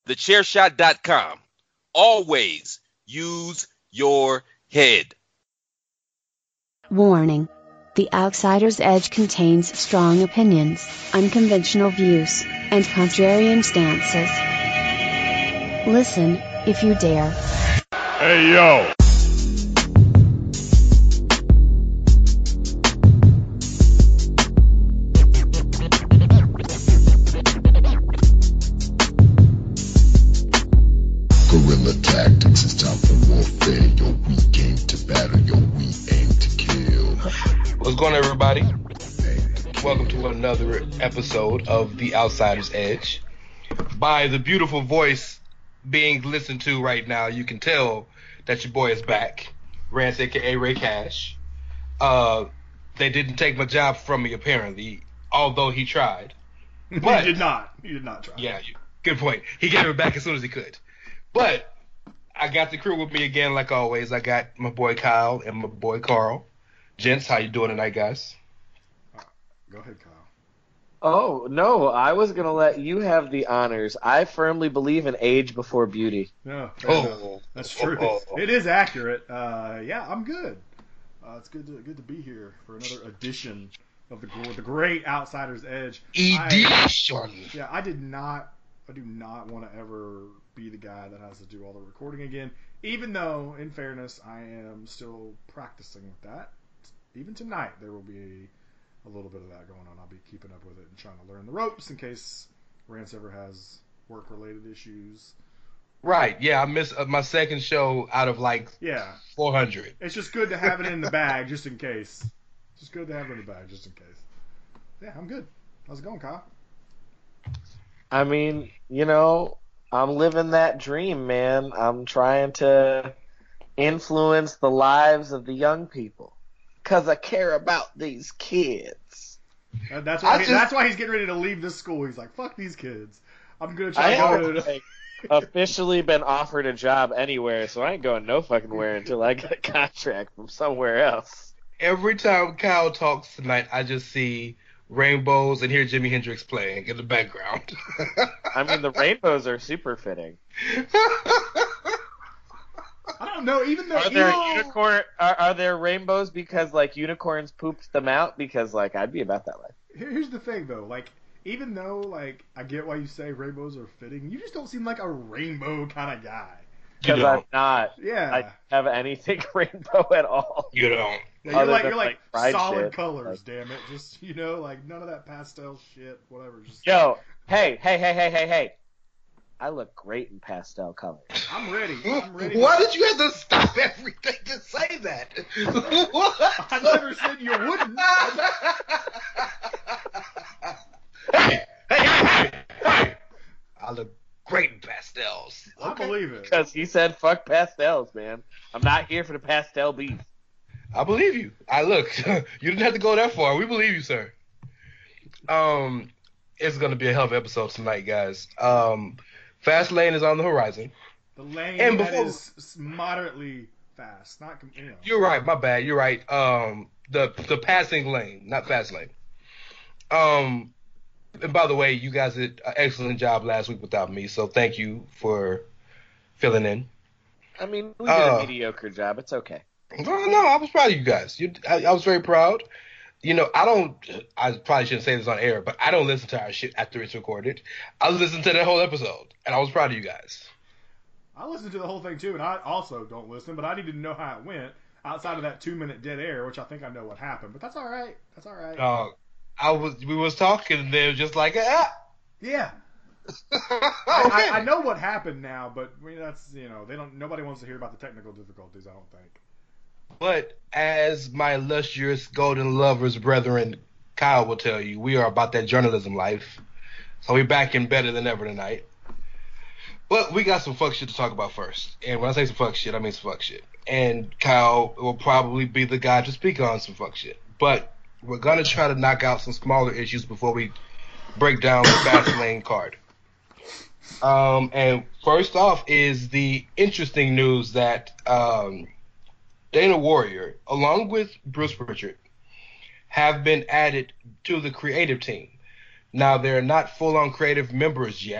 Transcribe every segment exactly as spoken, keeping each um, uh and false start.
the chair shot dot com. Always use your head. Warning. The Outsider's Edge contains strong opinions, unconventional views, and contrarian stances. Listen, if you dare. Hey, yo! Guerrilla tactics, it's time for warfare. Yo, we came to battle, yo, we aim to kill. What's going on, everybody? Welcome to another episode of The Outsider's Edge. By the beautiful voice being listened to right now, you can tell that your boy is back. Rance, aka Ray Cash. Uh, they didn't take my job from me, apparently, although he tried. But, he did not. He did not try. Yeah, good point. He gave it back as soon as he could. But I got the crew with me again, like always. I got my boy Kyle and my boy Carl. Gents, how you doing tonight, guys? Uh, go ahead, Kyle. Oh, no, I was going to let you have the honors. I firmly believe in age before beauty. No, oh, that's true. Oh, oh. It is accurate. Uh, yeah, I'm good. Uh, it's good to good to be here for another edition of the the Great Outsider's Edge. Edition. I, yeah, I did not. I do not want to ever be the guy that has to do all the recording again. Even though, in fairness, I am still practicing with that. Even tonight, there will be a little bit of that going on. I'll be keeping up with it and trying to learn the ropes in case Rance ever has work-related issues. Right, yeah, I missed uh, my second show out of like yeah. four hundred. It's just good to have it in the bag just in case. It's just good to have it in the bag just in case. Yeah, I'm good. How's it going, Kyle? I mean, you know, I'm living that dream, man. I'm trying to influence the lives of the young people. Because I care about these kids. Uh, that's why. He, just, that's why he's getting ready to leave this school. He's like, "Fuck these kids. I'm gonna try." I to haven't go to... like, officially been offered a job anywhere, so I ain't going no fucking where until I get a contract from somewhere else. Every time Kyle talks tonight, I just see rainbows and hear Jimi Hendrix playing in the background. I mean, the rainbows are super fitting. I don't know. Even though are there know... unicorn are, are there rainbows because like unicorns pooped them out? Because like I'd be about that life. Here's the thing though, like even though like I get why you say rainbows are fitting, you just don't seem like a rainbow kind of guy. Because I'm not. Yeah. I have anything rainbow at all. You don't. Yeah, you're like you're like, like solid shit. colors, like, damn it. Just you know, like none of that pastel shit, whatever. Just yo, hey, hey, hey, hey, hey, hey. I look great in pastel colors. I'm ready. I'm ready. Why to... did you have to stop everything to say that? I never said you wouldn't. hey, hey, hey, hey! I look great in pastels. Okay. I believe it. Because he said fuck pastels, man. I'm not here for the pastel beef. I believe you. I look. You didn't have to go that far. We believe you, sir. Um, it's gonna be a hell of an episode tonight, guys. Um. Fast lane is on the horizon. The lane and that before, is moderately fast, not you know. You're right. My bad. You're right. Um, the the passing lane, not fast lane. Um, and by the way, you guys did an excellent job last week without me, so thank you for filling in. I mean, we did uh, a mediocre job. It's okay. No, no, I was proud of you guys. You, I, I was very proud. You know, I don't, I probably shouldn't say this on air, but I don't listen to our shit after it's recorded. I listened to that whole episode, and I was proud of you guys. I listened to the whole thing, too, and I also don't listen, but I needed to know how it went outside of that two-minute dead air, which I think I know what happened, but that's all right. That's all right. Uh, I was, we was talking, and they were just like, ah. Yeah. I, I, I know what happened now, but I mean, that's, you know, they don't, nobody wants to hear about the technical difficulties, I don't think. But as my illustrious golden lovers brethren Kyle will tell you, we are about that journalism life. So we're back in better than ever tonight. But we got some fuck shit to talk about first. And when I say some fuck shit, I mean some fuck shit. And Kyle will probably be the guy to speak on some fuck shit. But we're going to try to knock out some smaller issues before we break down the fast lane card. Um, and first off is the interesting news that um, Dana Warrior, along with Bruce Pritchard, have been added to the creative team. Now, they're not full-on creative members yet.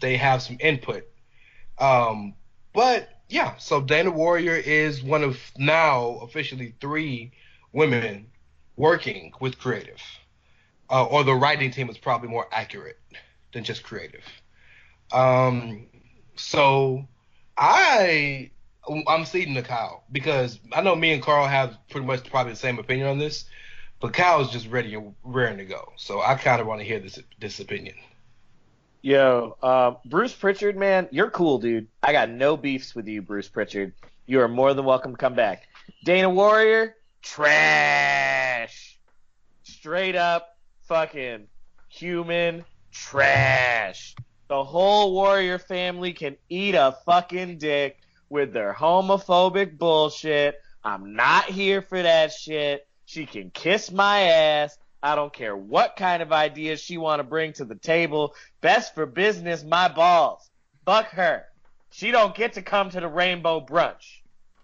they have some input. Um, but yeah, so Dana Warrior is one of now officially three women working with creative, uh, or the writing team is probably more accurate than just creative. Um, so I I'm ceding to Kyle because I know me and Carl have pretty much probably the same opinion on this, but Kyle's just ready and raring to go. So I kind of want to hear this this opinion. Yo, uh, Bruce Pritchard, man, you're cool, dude. I got no beefs with you, Bruce Pritchard. You are more than welcome to come back. Dana Warrior, trash. Straight up fucking human trash. The whole Warrior family can eat a fucking dick with their homophobic bullshit. I'm not here for that shit. She can kiss my ass. I don't care what kind of ideas she want to bring to the table. Best for business, my balls. Fuck her. She don't get to come to the Rainbow Brunch.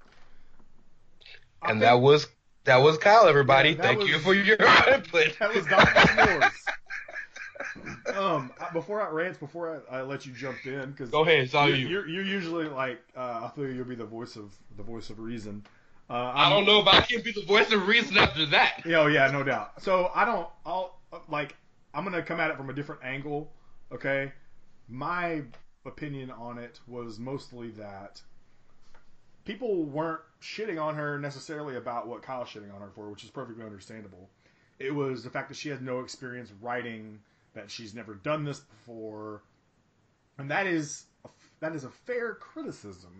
And that was that was Kyle, everybody. Yeah, Thank was, you for your input. That was Doctor S'mores. um, before I Rance, before I, I let you jump in, because go ahead, it's all you. You're, you're usually like uh, I feel you'll be the voice of the voice of reason. Uh, I don't know if I can be the voice of reason after that. Yeah, oh, yeah, no doubt. So I don't, I'll, like, I'm going to come at it from a different angle, okay? My opinion on it was mostly that people weren't shitting on her necessarily about what Kyle's shitting on her for, which is perfectly understandable. It was the fact that she has no experience writing, that she's never done this before, and that is, a, that is a fair criticism.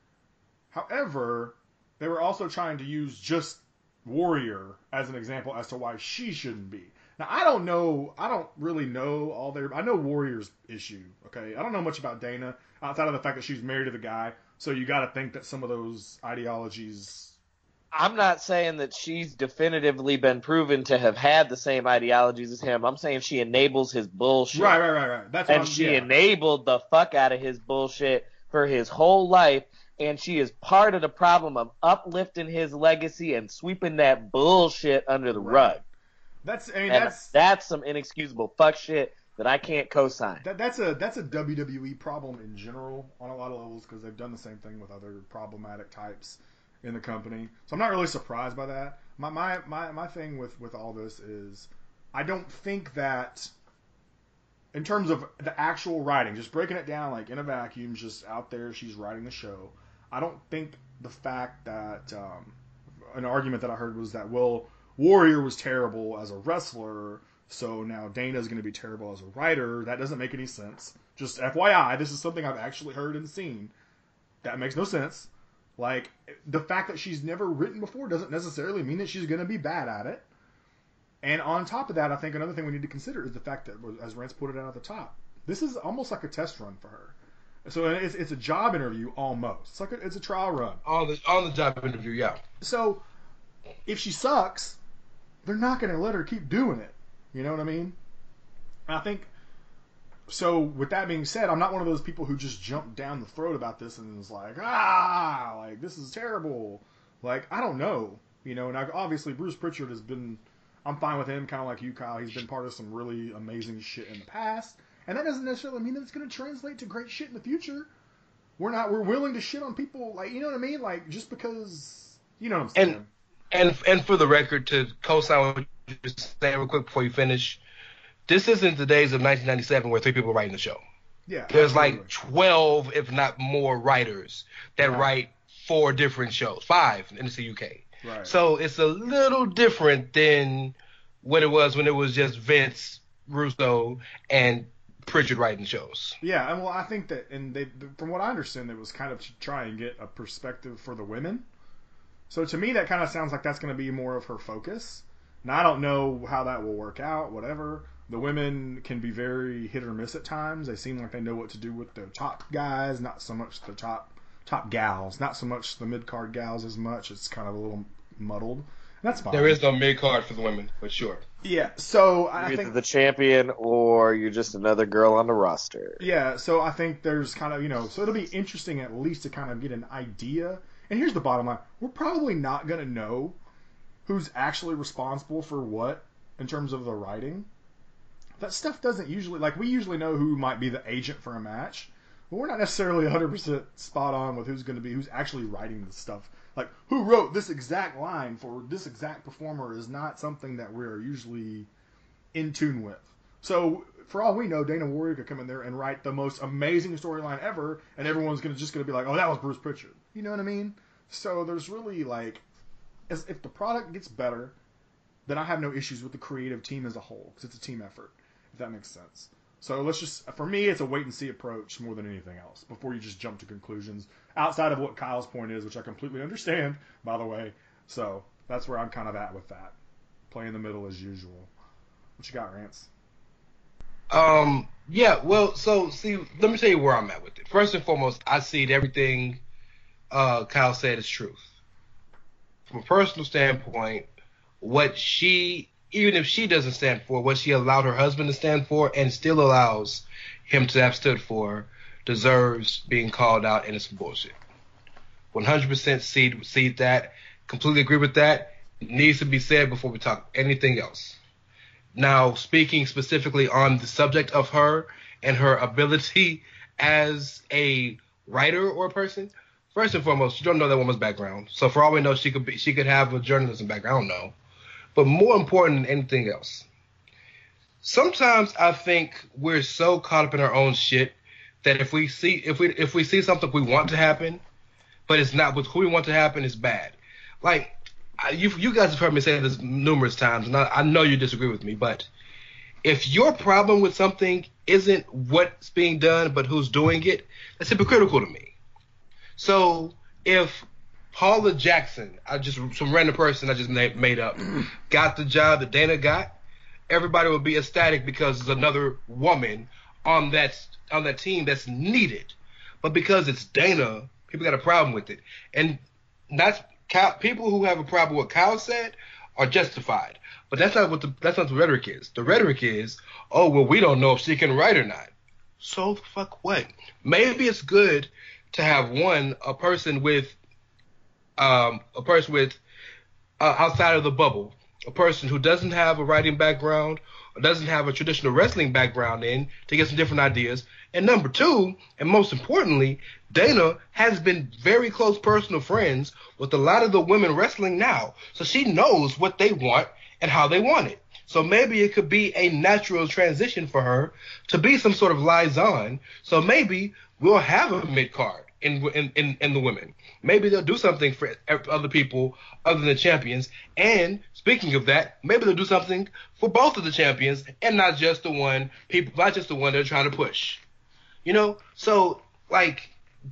However, they were also trying to use just Warrior as an example as to why she shouldn't be. Now, I don't know, I don't really know all their, I know Warrior's issue, okay? I don't know much about Dana, outside of the fact that she's married to the guy, so you gotta think that some of those ideologies... I'm not saying that she's definitively been proven to have had the same ideologies as him. I'm saying she enables his bullshit. Right, right, right, right. That's what and I'm, she yeah. enabled the fuck out of his bullshit for his whole life. And she is part of the problem of uplifting his legacy and sweeping that bullshit under the Right. rug. That's, I mean, And that's... that's some inexcusable fuck shit that I can't co-sign. That, that's a that's a W W E problem in general on a lot of levels because they've done the same thing with other problematic types in the company. So I'm not really surprised by that. My my, my, my thing with, with all this is I don't think that in terms of the actual writing, just breaking it down like in a vacuum, just out there, she's writing the show. I don't think the fact that um, an argument that I heard was that, well, Warrior was terrible as a wrestler, so now Dana's going to be terrible as a writer. That doesn't make any sense. Just F Y I, this is something I've actually heard and seen. That makes no sense. Like, the fact that she's never written before doesn't necessarily mean that she's going to be bad at it. And on top of that, I think another thing we need to consider is the fact that, as Rance put it out at the top, this is almost like a test run for her. So it's, it's a job interview almost. It's like a, it's a trial run. On the on the job interview, yeah. So if she sucks, they're not going to let her keep doing it. You know what I mean? And I think, so with that being said, I'm not one of those people who just jump down the throat about this and is like, ah, like, this is terrible. Like, I don't know. You know, and I, obviously Bruce Pritchard has been, I'm fine with him, kind of like you, Kyle. He's been part of some really amazing shit in the past. And that doesn't necessarily mean that it's going to translate to great shit in the future. We're not, we're willing to shit on people, like, you know what I mean? Like, just because, you know what I'm saying? And, and, and for the record, to co-sign what you saying real quick before you finish, this isn't the days of nineteen ninety-seven where three people are writing the show. Yeah. There's absolutely. like twelve, if not more, writers that Right. write four different shows, five in the U K. Right. So it's a little different than what it was when it was just Vince, Russo, and Pritchard writing shows. Yeah, and well, I think that, and they, from what I understand, it was kind of to try and get a perspective for the women. So to me, that kind of sounds like that's going to be more of her focus. Now, I don't know how that will work out, whatever. The women can be very hit or miss at times. They seem like they know what to do with the top guys, not so much the top top gals, not so much the mid-card gals as much. It's kind of a little muddled. That's fine. There is no mid card for the women, but sure. Yeah, so I You're either think the champion or you're just another girl on the roster. Yeah, so I think there's kind of, you know, so it'll be interesting at least to kind of get an idea. And here's the bottom line. We're probably not going to know who's actually responsible for what in terms of the writing. that stuff doesn't usually, like, we usually know who might be the agent for a match, but we're not necessarily one hundred percent spot on with who's going to be, who's actually writing the stuff. Like, who wrote this exact line for this exact performer is not something that we're usually in tune with. So, for all we know, Dana Warrior could come in there and write the most amazing storyline ever, and everyone's gonna just going to be like, oh, that was Bruce Pritchard. You know what I mean? So, there's really, like, as if the product gets better, then I have no issues with the creative team as a whole, because it's a team effort, if that makes sense. So let's just, for me, it's a wait-and-see approach more than anything else, before you just jump to conclusions, outside of what Kyle's point is, which I completely understand, by the way. So that's where I'm kind of at with that. Play in the middle as usual. What you got, Rance? Um, yeah, well, so, see, let me tell you where I'm at with it. First and foremost, I see that everything uh, Kyle said is truth. From a personal standpoint, what she, even if she doesn't stand for, what she allowed her husband to stand for and still allows him to have stood for, deserves being called out, and it's bullshit. one hundred percent see, see that, completely agree with that. It needs to be said before we talk anything else. Now, speaking specifically on the subject of her and her ability as a writer or a person, first and foremost, you don't know that woman's background. So for all we know, she could be, she could have a journalism background. I don't know. But more important than anything else, sometimes I think we're so caught up in our own shit that if we see if we if we see something we want to happen, but it's not with who we want to happen, it's bad. Like, you you guys have heard me say this numerous times, and I, I know you disagree with me, but if your problem with something isn't what's being done, but who's doing it, that's hypocritical to me. So if Paula Jackson, I just some random person I just made up, got the job that Dana got, everybody would be ecstatic because there's another woman on that on that team that's needed. But because it's Dana, people got a problem with it. And that's people who have a problem with what Kyle said are justified. But that's not what the that's not the rhetoric is. The rhetoric is, oh well, we don't know if she can write or not. So the fuck what? Maybe it's good to have one a person with Um, a person with uh, outside of the bubble, a person who doesn't have a writing background or doesn't have a traditional wrestling background in to get some different ideas. And number two, and most importantly, Dana has been very close personal friends with a lot of the women wrestling now. So she knows what they want and how they want it. So maybe it could be a natural transition for her to be some sort of liaison. So maybe we'll have a mid-card in, in, in, in the women. Maybe they'll do something for other people other than the champions. And speaking of that, maybe they'll do something for both of the champions and not just the one people, not just the one they're trying to push. You know, so like,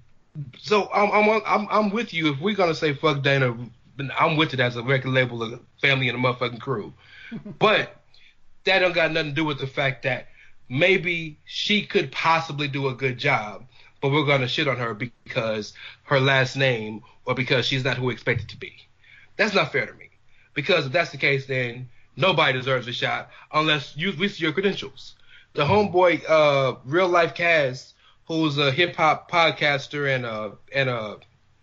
so I'm I'm I'm I'm with you. If we're gonna say fuck Dana, I'm with it as a record label, a family, and a motherfucking crew. But that don't got nothing to do with the fact that maybe she could possibly do a good job, but we're gonna shit on her because her last name or because she's not who we expect it to be. That's not fair to me. Because if that's the case, then nobody deserves a shot unless you we see your credentials. The homeboy, uh, real life Kaz, who's a hip hop podcaster and a and a,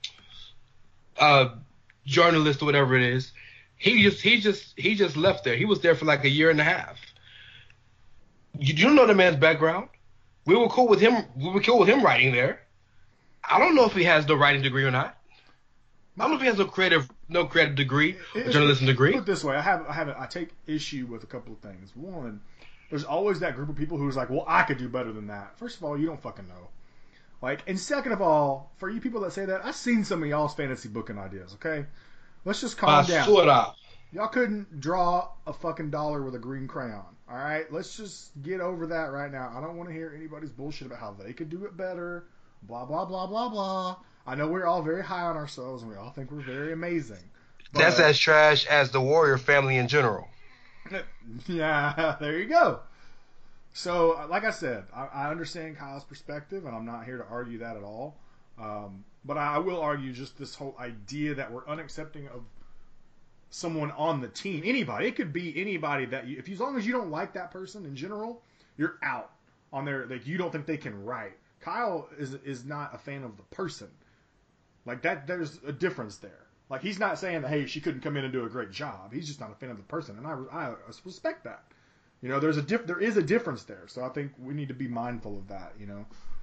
a journalist or whatever it is, he just he just he just left there. He was there for like a year and a half. You, you don't know the man's background. We were cool with him. We were cool with him writing there. I don't know if he has the writing degree or not. I don't know if he has no creative no creative degree, or journalism degree. Put it this way, I have I have I take issue with a couple of things. One, there's always that group of people who's like, well, I could do better than that. First of all, you don't fucking know. Like, and second of all, for you people that say that, I've seen some of y'all's fantasy booking ideas, okay? Let's just calm down. Y'all couldn't draw a fucking dollar with a green crayon, all right? Let's just get over that right now. I don't want to hear anybody's bullshit about how they could do it better, blah, blah, blah, blah, blah. I know we're all very high on ourselves, and we all think we're very amazing. But that's as trash as the Warrior family in general. Yeah, there you go. So, like I said, I, I understand Kyle's perspective, and I'm not here to argue that at all. Um, but I will argue just this whole idea that we're unaccepting of someone on the team. Anybody. It could be anybody that you, if you, as long as you don't like that person in general, you're out on their, like, you don't think they can write. Kyle is is not a fan of the person. Like, that, there's a difference there. Like, he's not saying that, hey, she couldn't come in and do a great job. He's just not a fan of the person, and I, I respect that. You know, there's a diff- there is a difference there. So I think we need to be mindful of that, you know.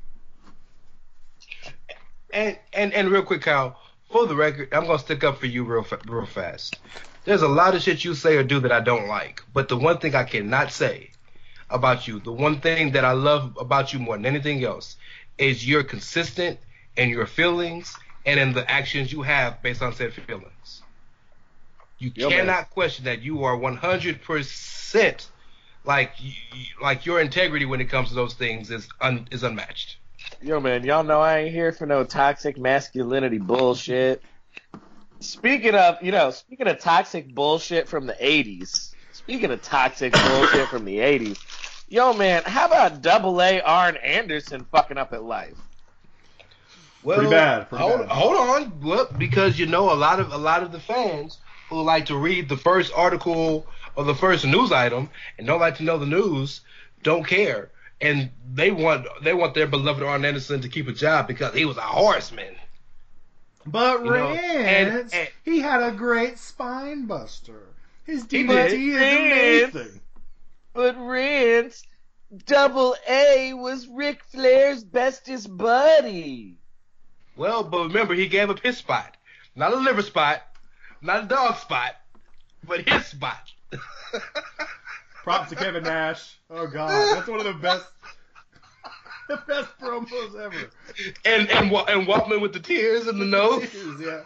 And and and real quick, Kyle, for the record, I'm gonna stick up for you real fa- real fast. There's a lot of shit you say or do that I don't like, but the one thing I cannot say about you, the one thing that I love about you more than anything else, is you're consistent in your feelings and in the actions you have based on said feelings. You Yo, cannot man. question that you are one hundred percent like you, like your integrity when it comes to those things is un, is unmatched. Yo, man, y'all know I ain't here for no toxic masculinity bullshit. Speaking of, you know, speaking of toxic bullshit from the eighties, speaking of toxic bullshit from the eighties, yo, man, how about double A Arn Anderson fucking up at life? Well, Pretty bad, pretty hold, bad. hold on, well, because you know a lot of a lot of the fans who like to read the first article or the first news item and don't like to know the news don't care, and they want they want their beloved Arn Anderson to keep a job because he was a horseman. But You know, Rance, and- and- he had a great spine buster. His He D D T did. is Rance. amazing. But Rance, double A was Ric Flair's bestest buddy. Well, but remember he gave up his spot, not a liver spot, not a dog spot, but his spot. Props to Kevin Nash. Oh God, that's one of the best, the best promos ever. and and Wa- and Waltman with the tears in the nose. Yeah.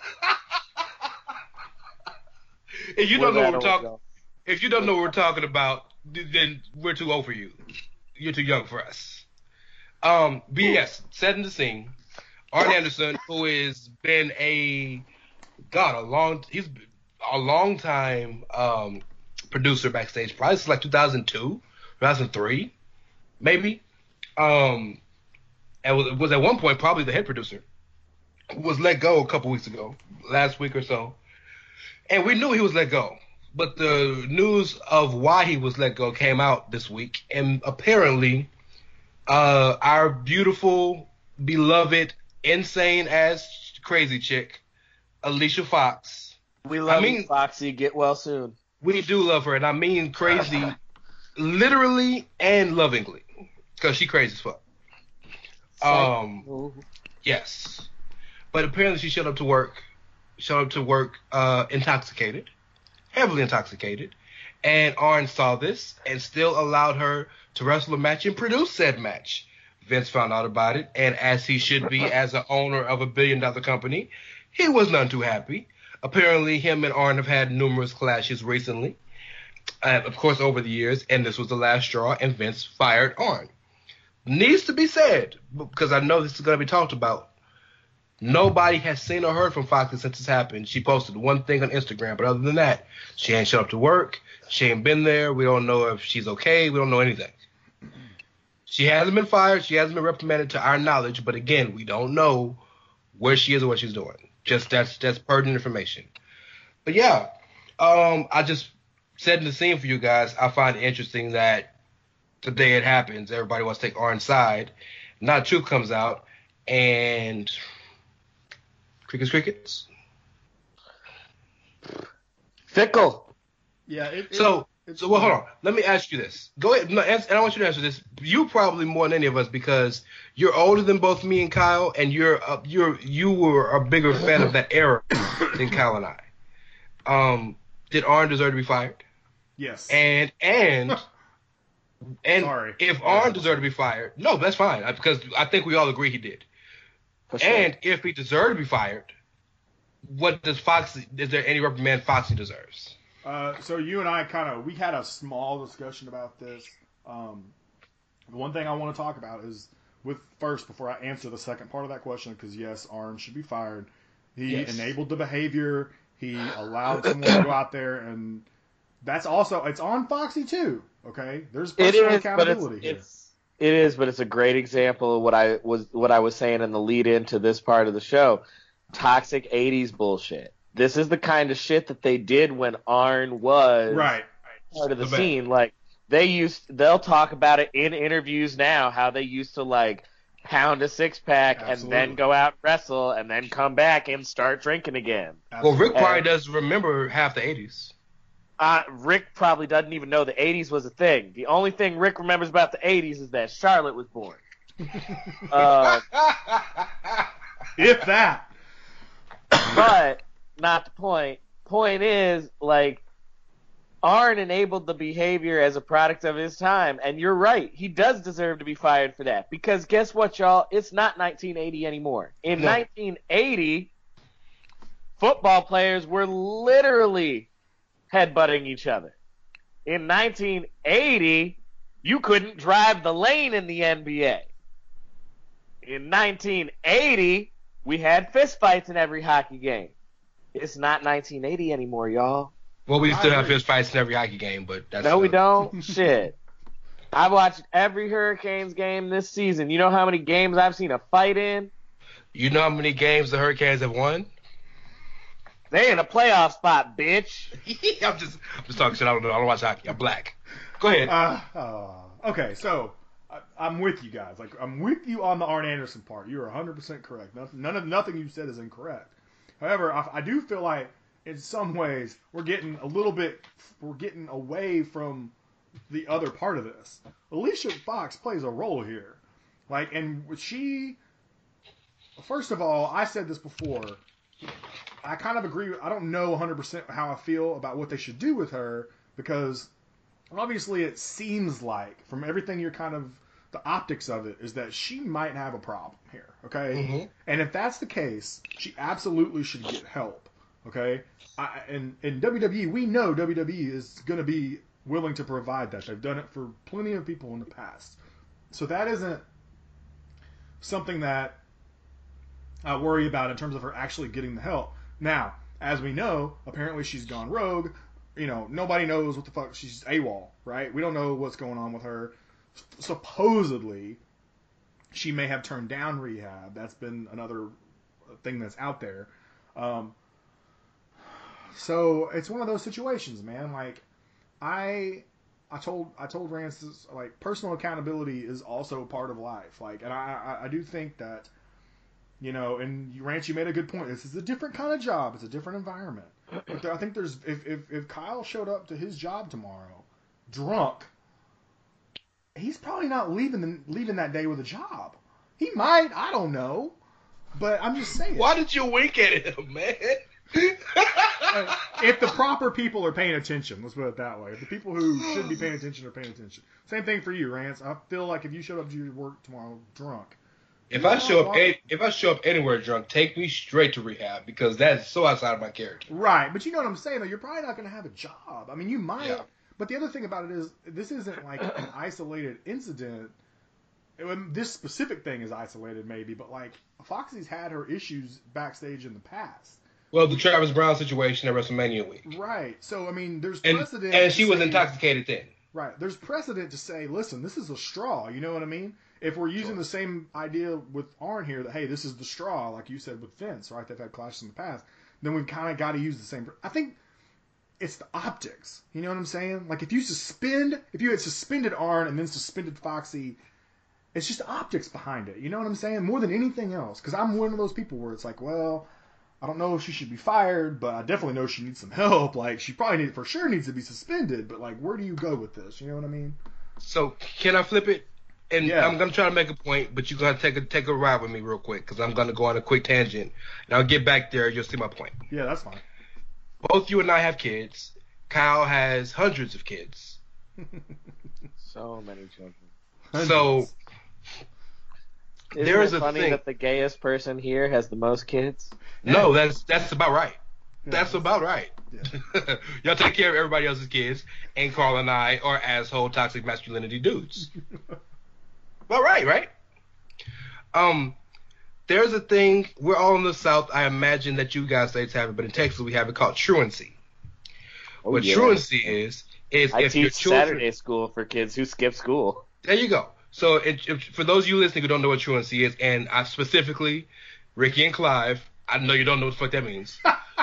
If you Where don't know that what we're old talking, go? if you don't know what we're talking about, then we're too old for you. You're too young for us. Um, but yes, setting the scene. Arn Anderson, who has been a God a long, he's been a long time um, producer backstage, probably since like two thousand two, two thousand three, maybe. Um, and was, was at one point probably the head producer. Was let go a couple weeks ago, last week or so. And we knew he was let go, but the news of why he was let go came out this week, and apparently, uh, our beautiful, beloved, insane ass crazy chick, Alicia Fox. We love I mean- you, Foxy. Get well soon. We do love her, and I mean crazy, literally and lovingly, because she crazy as fuck. Um, yes, but apparently she showed up to work. Showed up to work uh, intoxicated, heavily intoxicated, and Arn saw this and still allowed her to wrestle a match and produce said match. Vince found out about it, and as he should be as an owner of a billion-dollar company, he was none too happy. Apparently, him and Arn have had numerous clashes recently, uh, of course, over the years, and this was the last straw, and Vince fired Arn. Needs to be said, because I know this is going to be talked about. Nobody has seen or heard from Foxy since this happened. She posted one thing on Instagram, but other than that, she ain't showed up to work. She ain't been there. We don't know if she's okay. We don't know anything. She hasn't been fired. She hasn't been reprimanded to our knowledge. But again, we don't know where she is or what she's doing. Just that's that's pertinent information. But yeah, um, I just setting the scene for you guys. I find it interesting that the day it happens, everybody wants to take Arn's side. Not Truth comes out and. Crickets, crickets. Fickle. Yeah. It, it, So, it's so well, hold on. Let me ask you this. Go ahead. No, ans- and I want you to answer this. You probably more than any of us because you're older than both me and Kyle, and you're uh, you're you were a bigger fan of that era than Kyle and I. Um, did Arn deserve to be fired? Yes. And and and Sorry. if Arn deserved to be fired, no, that's fine I- because I think we all agree he did. For sure. And if he deserved to be fired, what does Foxy? Is there any reprimand Foxy deserves? Uh, so you and I kind of we had a small discussion about this. Um, the one thing I want to talk about is with first before I answer the second part of that question, because yes, Arn should be fired. He Yes. enabled the behavior. He allowed someone to go out there, and that's also it's on Foxy too. Okay, there's It personal is, but it's, accountability here. it's it is, but it's a great example of what I was what I was saying in the lead into this part of the show. Toxic eighties bullshit. This is the kind of shit that they did when Arn was Right. part of the The best. scene. Like they used, they'll talk about it in interviews now. How they used to like pound a six pack and Absolutely. then go out and wrestle and then come back and start drinking again. Well, Rick Absolutely. probably does remember half the eighties. Uh, Rick probably doesn't even know the eighties was a thing. The only thing Rick remembers about the eighties is that Charlotte was born. uh, if that. But not the point. Point is, like, Arn enabled the behavior as a product of his time, and you're right. He does deserve to be fired for that. Because guess what, y'all? It's not nineteen eighty anymore. In No. nineteen eighty, football players were literally headbutting each other. In nineteen eighty, you couldn't drive the lane in the N B A. In nineteen eighty, we had fistfights in every hockey game. It's not nineteen eighty anymore, y'all. Well, we I still have agree. fist fights in every hockey game, but that's No, we uh, don't. Shit. I watched every Hurricanes game this season. You know how many games I've seen a fight in? You know how many games the Hurricanes have won? They in a playoff spot, bitch. I'm just, I'm just talking shit. I don't know. I don't watch hockey. I'm black. Go ahead. Uh, uh, okay, so I, I'm with you guys. Like, I'm with you on the Arn Anderson part. You are one hundred percent correct. Nothing, none of nothing you said is incorrect. However, I, I do feel like in some ways we're getting a little bit, we're getting away from the other part of this. Alicia Fox plays a role here. Like, and she, first of all, I said this before. I kind of agree. I don't know one hundred percent how I feel about what they should do with her because obviously it seems like from everything you're kind of, the optics of it is that she might have a problem here, okay? Mm-hmm. And if that's the case, she absolutely should get help, okay? I, and in W W E, we know W W E is going to be willing to provide that. They've done it for plenty of people in the past. So that isn't something that I worry about in terms of her actually getting the help. Now, as we know, apparently she's gone rogue. You know, nobody knows what the fuck. She's AWOL, right? We don't know what's going on with her. Supposedly, she may have turned down rehab. That's been another thing that's out there. Um, so it's one of those situations, man. Like, I, I told, I told Rance, like, personal accountability is also part of life. Like, and I, I, I do think that, you know, and you, Rance, you made a good point. This is a different kind of job. It's a different environment. But there, I think there's, if, if, if Kyle showed up to his job tomorrow, drunk, he's probably not leaving the, leaving that day with a job. He might, I don't know. But I'm just saying. Why did you wink at him, man? If the proper people are paying attention, let's put it that way. If the people who should be paying attention are paying attention. Same thing for you, Rance. I feel like if you showed up to your work tomorrow drunk. If I show up, any, if I show up anywhere drunk, take me straight to rehab because that's so outside of my character. Right, but you know what I'm saying though. You're probably not going to have a job. I mean, you might. Yeah. But the other thing about it is, this isn't like an isolated incident. It, this specific thing is isolated, maybe, but like Foxy's had her issues backstage in the past. Well, the Travis Brown situation at WrestleMania week. Right. So I mean, there's And, precedent. and to she was say- intoxicated then. Right. There's precedent to say, listen, this is a straw. You know what I mean? If we're using Sure. the same idea with Arn here, that hey, this is the straw, like you said with Vince, right? They've had clashes in the past. Then we've kind of got to use the same. I think it's the optics. You know what I'm saying? Like if you suspend, if you had suspended Arn and then suspended Foxy, it's just the optics behind it. You know what I'm saying? More than anything else. Because I'm one of those people where it's like, well, I don't know if she should be fired, but I definitely know she needs some help. Like she probably need, for sure needs to be suspended. But like, where do you go with this? You know what I mean? So can I flip it? And Yeah. I'm gonna try to make a point, but you're gonna take a take a ride with me real quick because I'm gonna go on a quick tangent, and I'll get back there. You'll see my point. Yeah, that's fine. Both you and I have kids. Kyle has hundreds of kids. So many children. So Isn't There is it a funny thing- that the gayest person here has the most kids? no, that's that's about right. Yeah. That's about right. Yeah. Y'all take care of everybody else's kids, and Carl and I are asshole toxic masculinity dudes. About right, right? Um, there's a thing. We're all in the South. I imagine that you guys states have it, but in Texas we have it called truancy. Oh, what yeah. truancy is is I if your teach children. Saturday school for kids who skip school. There you go. So it, if, for those of you listening who don't know what truancy is, and I specifically, Ricky and Clive, I know you don't know what the fuck that means.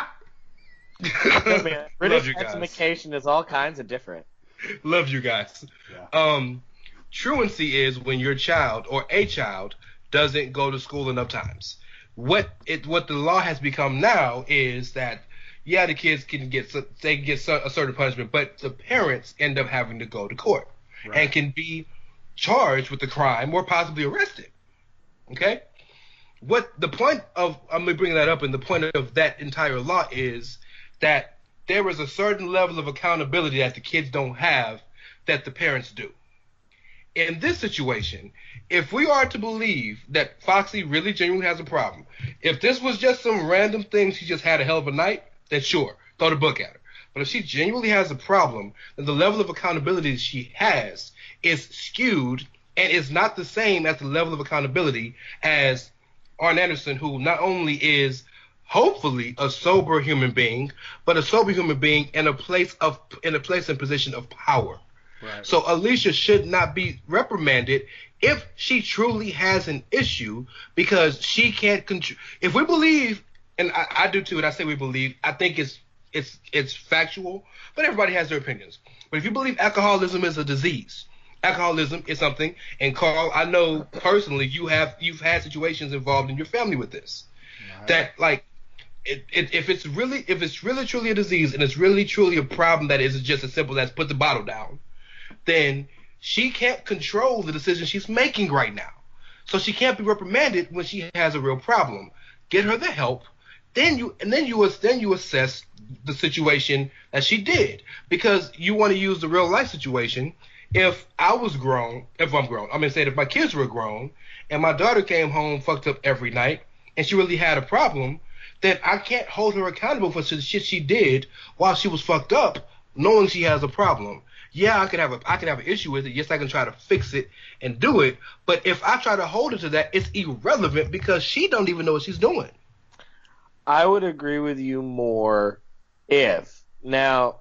Hey, man, British Love you guys. education is all kinds of different. Love you guys. Yeah. Um, truancy is when your child or a child doesn't go to school enough times. What it what the law has become now is that yeah, the kids can get they can get a certain punishment, but the parents end up having to go to court right. and can be charged with the crime or possibly arrested. Okay? What the point of I'm going to bring that up, and the point of that entire law is that there is a certain level of accountability that the kids don't have that the parents do. In this situation, if we are to believe that Foxy really genuinely has a problem, if this was just some random thing, she just had a hell of a night, then sure, throw the book at her. But if she genuinely has a problem, then the level of accountability she has is skewed and is not the same as the level of accountability as Arn Anderson, who not only is hopefully a sober human being, but a sober human being in a place of in a place and position of power. Right. So Alicia should not be reprimanded if she truly has an issue, because she can't control. If we believe, and I, I do too, and I say we believe, I think it's it's it's factual, but everybody has their opinions. But if you believe alcoholism is a disease, alcoholism is something, and Carl, I know personally you have you've had situations involved in your family with this, right. that like. It, it, if it's really if it's really truly a disease and it's really truly a problem that isn't just as simple as put the bottle down, then she can't control the decision she's making right now. So she can't be reprimanded when she has a real problem. Get her the help, then you and then you then you assess the situation that she did, because you want to use the real life situation. If I was grown, if I'm grown, I mean, say if my kids were grown and my daughter came home fucked up every night and she really had a problem, then I can't hold her accountable for the shit she did while she was fucked up, knowing she has a problem. Yeah, I could have a I could have an issue with it. Yes, I can try to fix it and do it. But if I try to hold her to that, it's irrelevant because she don't even know what she's doing. I would agree with you more if now.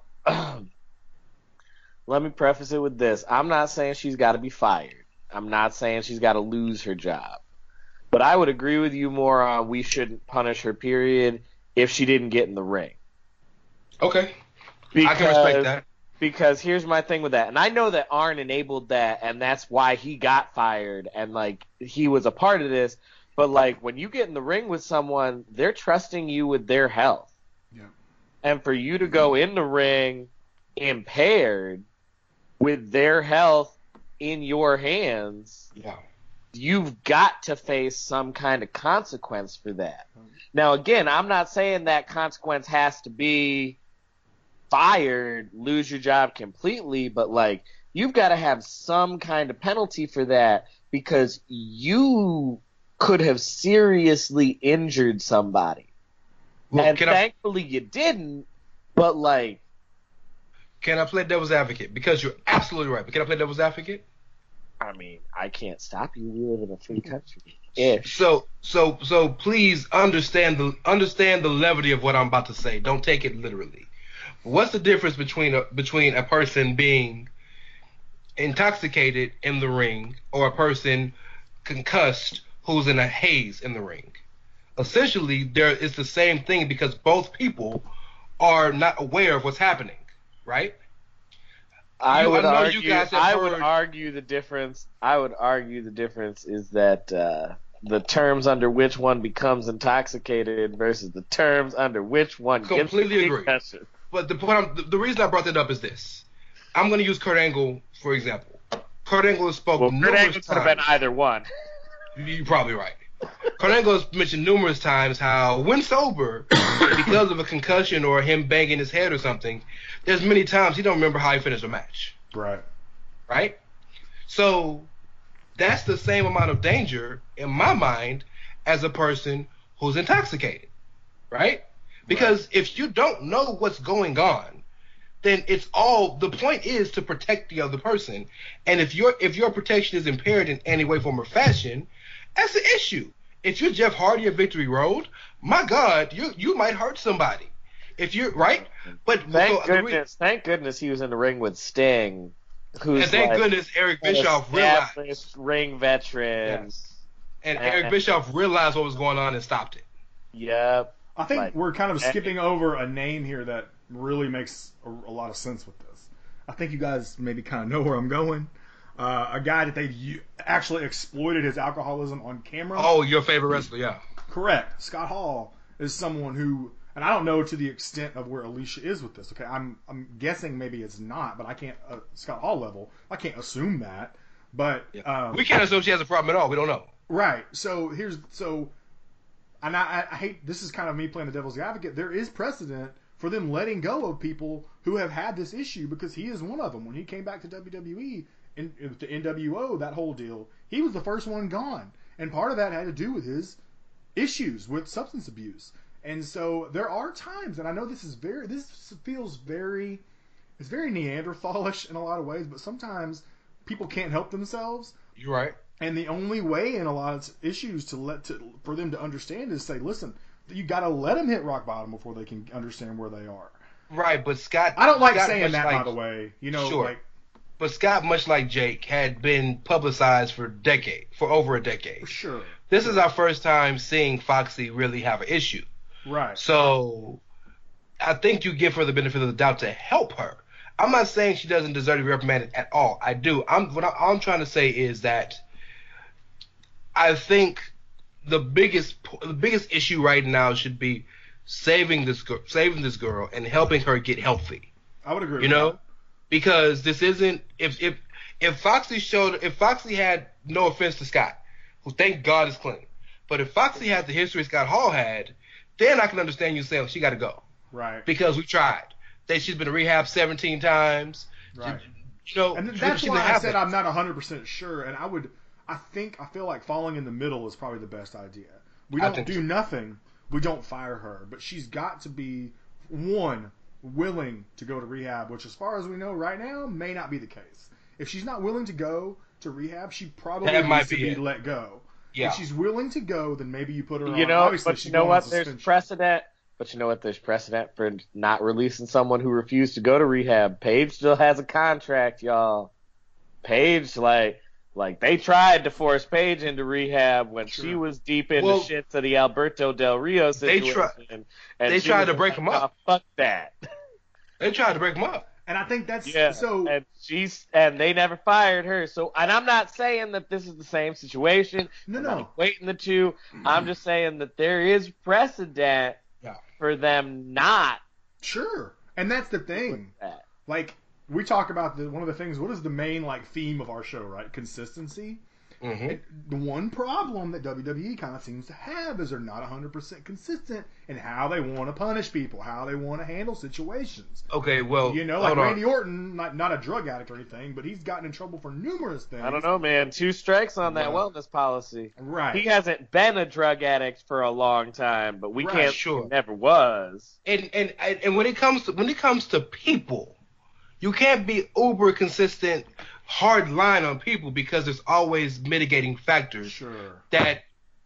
Let me preface it with this: I'm not saying she's got to be fired. I'm not saying she's got to lose her job. But I would agree with you more on we shouldn't punish her, period, if she didn't get in the ring. Okay. Because, I can respect that. Because here's my thing with that. And I know that Arn enabled that, and that's why he got fired, and, like, he was a part of this. But, like, when you get in the ring with someone, they're trusting you with their health. Yeah. And for you to go in the ring impaired with their health in your hands, yeah. you've got to face some kind of consequence for that. Now, again, I'm not saying that consequence has to be fired, lose your job completely, but, like, you've got to have some kind of penalty for that because you could have seriously injured somebody. Well, and thankfully I, you didn't, but, like... Can I play devil's advocate? Because you're absolutely right, but can I play devil's advocate? I mean, I can't stop you. We live in a free country. Ish. So, so, so, please understand the understand the levity of what I'm about to say. Don't take it literally. What's the difference between a between a person being intoxicated in the ring or a person concussed who's in a haze in the ring? Essentially, there is the same thing because both people are not aware of what's happening, right? I you, would I argue. I heard... would argue the difference. I would argue the difference is that uh, the terms under which one becomes intoxicated versus the terms under which one completely gets agree. Concussion. But the point, I'm, the, the reason I brought that up is this: I'm going to use Kurt Angle for example. Kurt Angle has spoken well, numerous Kurt Angle times. could have been either one. You're probably right. Kurt Angle has mentioned numerous times how, when sober, because of a concussion or him banging his head or something, there's many times he don't remember how he finished a match. Right. Right? So that's the same amount of danger, in my mind, as a person who's intoxicated. Right? Because right. if you don't know what's going on, then it's all, the point is to protect the other person. And if your if your protection is impaired in any way, form, or fashion, that's the issue. If you're Jeff Hardy at Victory Road, my God, you you might hurt somebody. If you're right, but thank so, goodness, re- thank goodness he was in the ring with Sting, who's and thank like goodness Eric Bischoff realized ring veteran, yes. and, and Eric Bischoff realized what was going on and stopped it. Yep. I think like, we're kind of skipping over a name here that really makes a, a lot of sense with this. I think you guys maybe kind of know where I'm going. Uh, a guy that they u- actually exploited his alcoholism on camera. Oh, your favorite wrestler, yeah. Correct. Scott Hall is someone who and I don't know to the extent of where Alicia is with this. Okay, I'm I'm guessing maybe it's not, but I can't uh, Scott Hall level. I can't assume that. But Yeah. um, we can't assume she has a problem at all. We don't know. right. So here's so, and I, I hate this is kind of me playing the devil's advocate. There is precedent for them letting go of people who have had this issue because he is one of them. When he came back to W W E in, in to N W O, that whole deal, he was the first one gone, and part of that had to do with his issues with substance abuse. And so there are times, and I know this is very, this feels very, it's very Neanderthalish in a lot of ways, but sometimes people can't help themselves. You're right. And the only way in a lot of issues to let to, for them to understand is say, listen, you got to let them hit rock bottom before they can understand where they are. Right, but Scott. I don't like Scott saying much that, like, by the way. You know, sure. like, But Scott, much like Jake, had been publicized for decade, for over a decade. for sure. This is our first time seeing Foxy really have an issue. Right. So I think you give her the benefit of the doubt to help her. I'm not saying she doesn't deserve to be reprimanded at all. I do. I'm what I, all I'm trying to say is that I think the biggest the biggest issue right now should be saving this girl, saving this girl and helping her get healthy. I would agree. You with know, that. because this isn't if if if Foxy showed if Foxy had, no offense to Scott, who thank God is clean, but if Foxy had the history Scott Hall had, then I can understand you saying she got to go. Right. Because we tried. They, she's been to rehab seventeen times. Right. You know, And she- that's she's why been I happening. said I'm not one hundred percent sure, and I would, I think, I feel like falling in the middle is probably the best idea. We I don't think do so. nothing, we don't fire her, but she's got to be, one, willing to go to rehab, which as far as we know right now, may not be the case. If she's not willing to go to rehab, she probably That might needs to be be it. let go. Yeah. If she's willing to go, then maybe you put her on. You know, Obviously, but she's you know going what? on There's suspension. precedent. But you know what? There's precedent for not releasing someone who refused to go to rehab. Paige still has a contract, y'all. Paige, like, like they tried to force Paige into rehab when Sure. she was deep into Well, shit to the Alberto Del Rio They situation. try- and they she tried was to break like, him up. "Oh, fuck that. They tried to break him up. And I think that's Yeah, so. and she's and they never fired her. So, and I'm not saying that this is the same situation. No, I'm no. not equating the two. I'm just saying that there is precedent Yeah. for them not Sure. And that's the doing thing. that. Like, we talk about the, one of the things, what is the main, like, theme of our show, right? Consistency. Mm-hmm. And the one problem that W W E kind of seems to have is they're not one hundred percent consistent in how they want to punish people, how they want to handle situations. Okay, well, You know, like hold on. Randy Orton, not, not a drug addict or anything, but he's gotten in trouble for numerous things. I don't know, man. Two strikes on that Right. wellness policy. Right. He hasn't been a drug addict for a long time, but we Right, can't. sure. He never was. And and and when it comes to when it comes to people, you can't be uber consistent, hard line on people because there's always mitigating factors Sure. that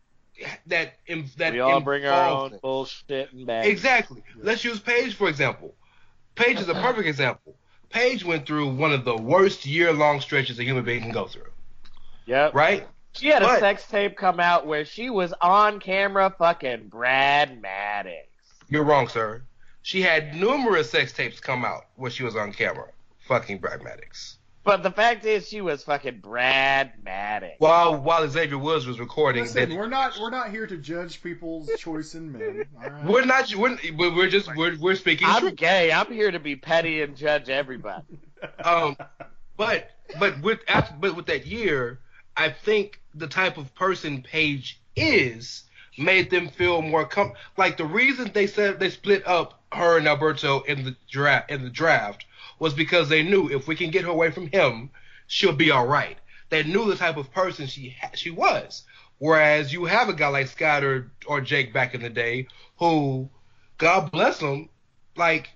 that in, that We all bring our involve own it. bullshit and bags. Exactly. Let's use Paige for example. Paige is a perfect example. Paige went through one of the worst year-long stretches a human being can go through. Yep. Right? She had a But- sex tape come out where she was on camera fucking Brad Maddox. You're wrong, sir. She had numerous sex tapes come out where she was on camera, fucking Brad Maddox. But the fact is, she was fucking Brad Maddox. While while Xavier Woods was recording, Listen, that we're not we're not here to judge people's choice in men. All right? we're not we're, we're just we're we're speaking I'm truth. gay. I'm here to be petty and judge everybody. Um, but but with after, but with that year, I think the type of person Paige is made them feel more com- like the reason they said they split up her and Alberto in the draft in the draft was because they knew if we can get her away from him, she'll be all right. They knew the type of person she ha- she was. Whereas you have a guy like Scott or or Jake back in the day who, God bless them, like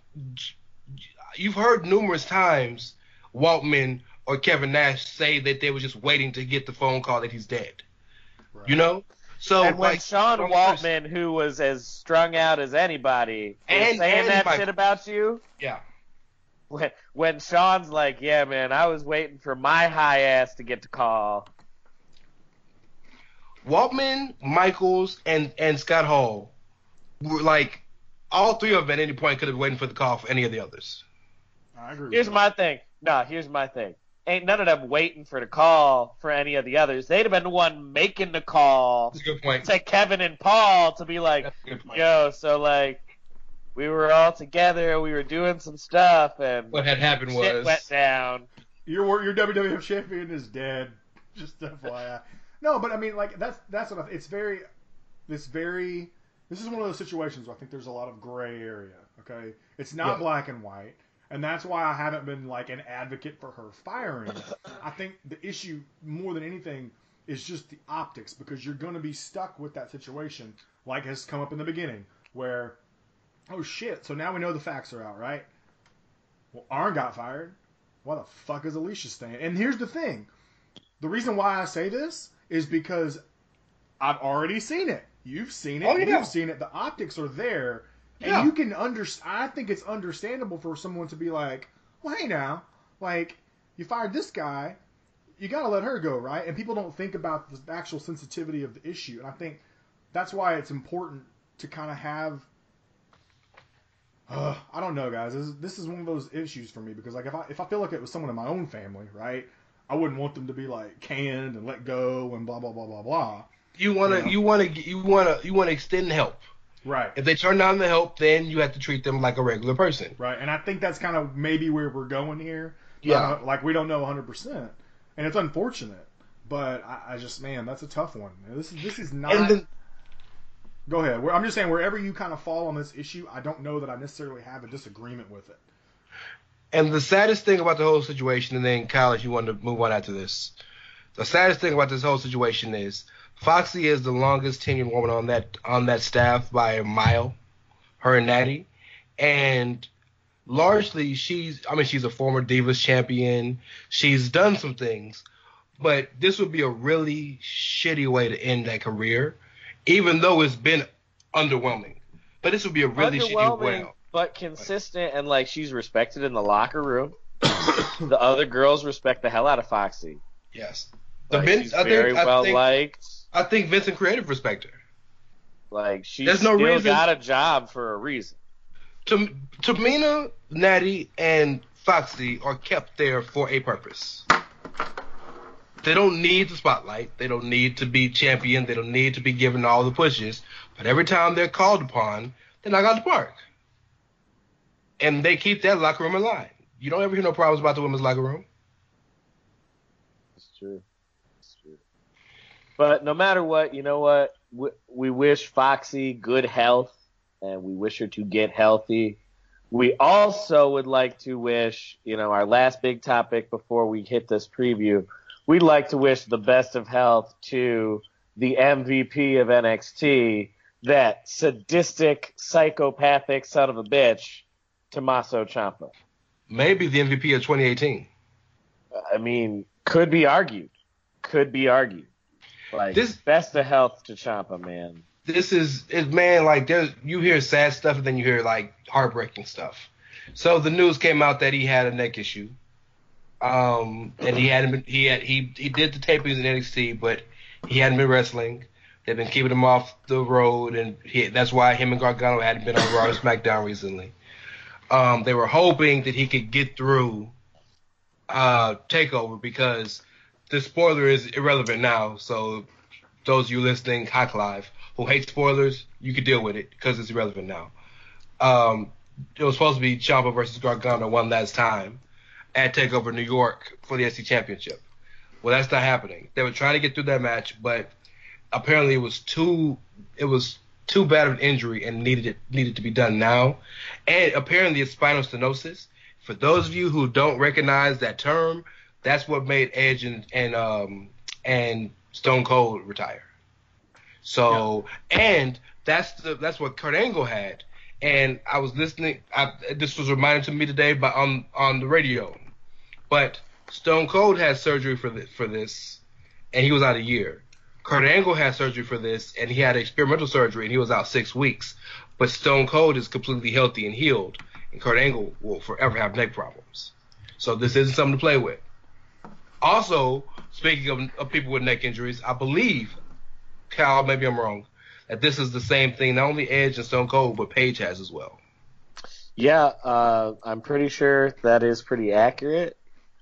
you've heard numerous times Waltman or Kevin Nash say that they were just waiting to get the phone call that he's dead. Right. You know? So And when like Sean one Waltman, who was as strung out as anybody, was And- saying and that Michael. shit about you, yeah. when, when Sean's like, yeah, man, I was waiting for my high ass to get the call. Waltman, Michaels, and, and Scott Hall were like all three of them at any point could have been waiting for the call for any of the others. I agree. Here's with my thing. No, here's my thing. Ain't none of them waiting for the call for any of the others. They'd have been the one making the call That's a good point. to Kevin and Paul to be like, That's a good point. yo, so like, we were all together, we were doing some stuff, and What had happened shit was went down. Your your W W F champion is dead. Just F Y I. No, but I mean, like that's that's what I, it's very, this very, this is one of those situations where I think there's a lot of gray area. Okay, it's not Yeah. black and white, and that's why I haven't been like an advocate for her firing. I think the issue more than anything is just the optics, because you're going to be stuck with that situation, like has come up in the beginning, where, oh shit, so now we know the facts are out, right? Well, Arn got fired. Why the fuck is Alicia staying? And here's the thing. The reason why I say this is because I've already seen it. You've seen it. Oh, yeah. You've seen it. The optics are there. And Yeah. you can understand. I think it's understandable for someone to be like, well, hey now, like, you fired this guy. You got to let her go, right? And people don't think about the actual sensitivity of the issue. And I think that's why it's important to kind of have... Uh, I don't know, guys. This is, this is one of those issues for me, because like if I if I feel like it was someone in my own family, right, I wouldn't want them to be like canned and let go and blah blah blah blah blah. you want to Yeah. you want to you want to you want to extend help. Right. If they turn down the help, then you have to treat them like a regular person. Right. And I think that's kind of maybe where we're going here. Yeah. Uh, like we don't know one hundred percent, and it's unfortunate. But I, I just man, that's a tough one. This is this is not. And then, Go ahead. Where- I'm just saying wherever you kind of fall on this issue, I don't know that I necessarily have a disagreement with it. and the saddest thing about the whole situation, and then Kyle, if you want to move on after this, the saddest thing about this whole situation is Foxy is the longest tenured woman on that on that staff by a mile, her and Natty, and largely she's I mean she's a former Divas champion. She's done some things, but this would be a really shitty way to end that career, even though it's been underwhelming. But this would be a really shitty Underwhelming, way. but consistent, and like she's respected in the locker room. The other girls respect the hell out of Foxy. Yes. The Like, Vince, she's I think, very I well think, liked. I think Vince and creative respect her. Like she's There's no still reason- got a job for a reason. Tam- Tamina, Natty, and Foxy are kept there for a purpose. They don't need the spotlight. They don't need to be champion. They don't need to be given all the pushes. But every time they're called upon, they knock out the park. And they keep that locker room alive. You don't ever hear no problems about the women's locker room. It's true. It's true. But no matter what, you know what? We, we wish Foxy good health, and we wish her to get healthy. We also would like to wish, you know, our last big topic before we hit this preview, we'd like to wish the best of health to the M V P of N X T, that sadistic, psychopathic son of a bitch, Tommaso Ciampa. Maybe the M V P of twenty eighteen. I mean, could be argued. Could be argued. Like, This- best of health to Ciampa, man. This is, it, man, like, there's, you hear sad stuff and then you hear, like, heartbreaking stuff. So the news came out that he had a neck issue. Um, and he hadn't been, he had, he, he did the tapings in N X T, but he hadn't been wrestling. They've been keeping him off the road, and he, that's why him and Gargano hadn't been on Raw or SmackDown recently. Um, they were hoping that he could get through uh, TakeOver, because the spoiler is irrelevant now. So those of you listening, hi Clive, who hate spoilers, you can deal with it because it's irrelevant now. Um, it was supposed to be Ciampa versus Gargano one last time at TakeOver New York for the S C Championship. Well, that's not happening. They were trying to get through that match, but apparently it was too it was too bad of an injury and needed it needed to be done now. And apparently it's spinal stenosis. For those of you who don't recognize that term, that's what made Edge and and um and Stone Cold retire. So yeah. and that's the that's what Kurt Angle had. And I was listening. I, this was reminded to me today by on on the radio. But Stone Cold had surgery for this, for this, and he was out a year. Kurt Angle had surgery for this, and he had experimental surgery, and he was out six weeks. But Stone Cold is completely healthy and healed, and Kurt Angle will forever have neck problems. So this isn't something to play with. Also, speaking of, of people with neck injuries, I believe, Kyle, maybe I'm wrong, that this is the same thing not only Edge and Stone Cold, but Paige has as well. Yeah, uh, I'm pretty sure that is pretty accurate.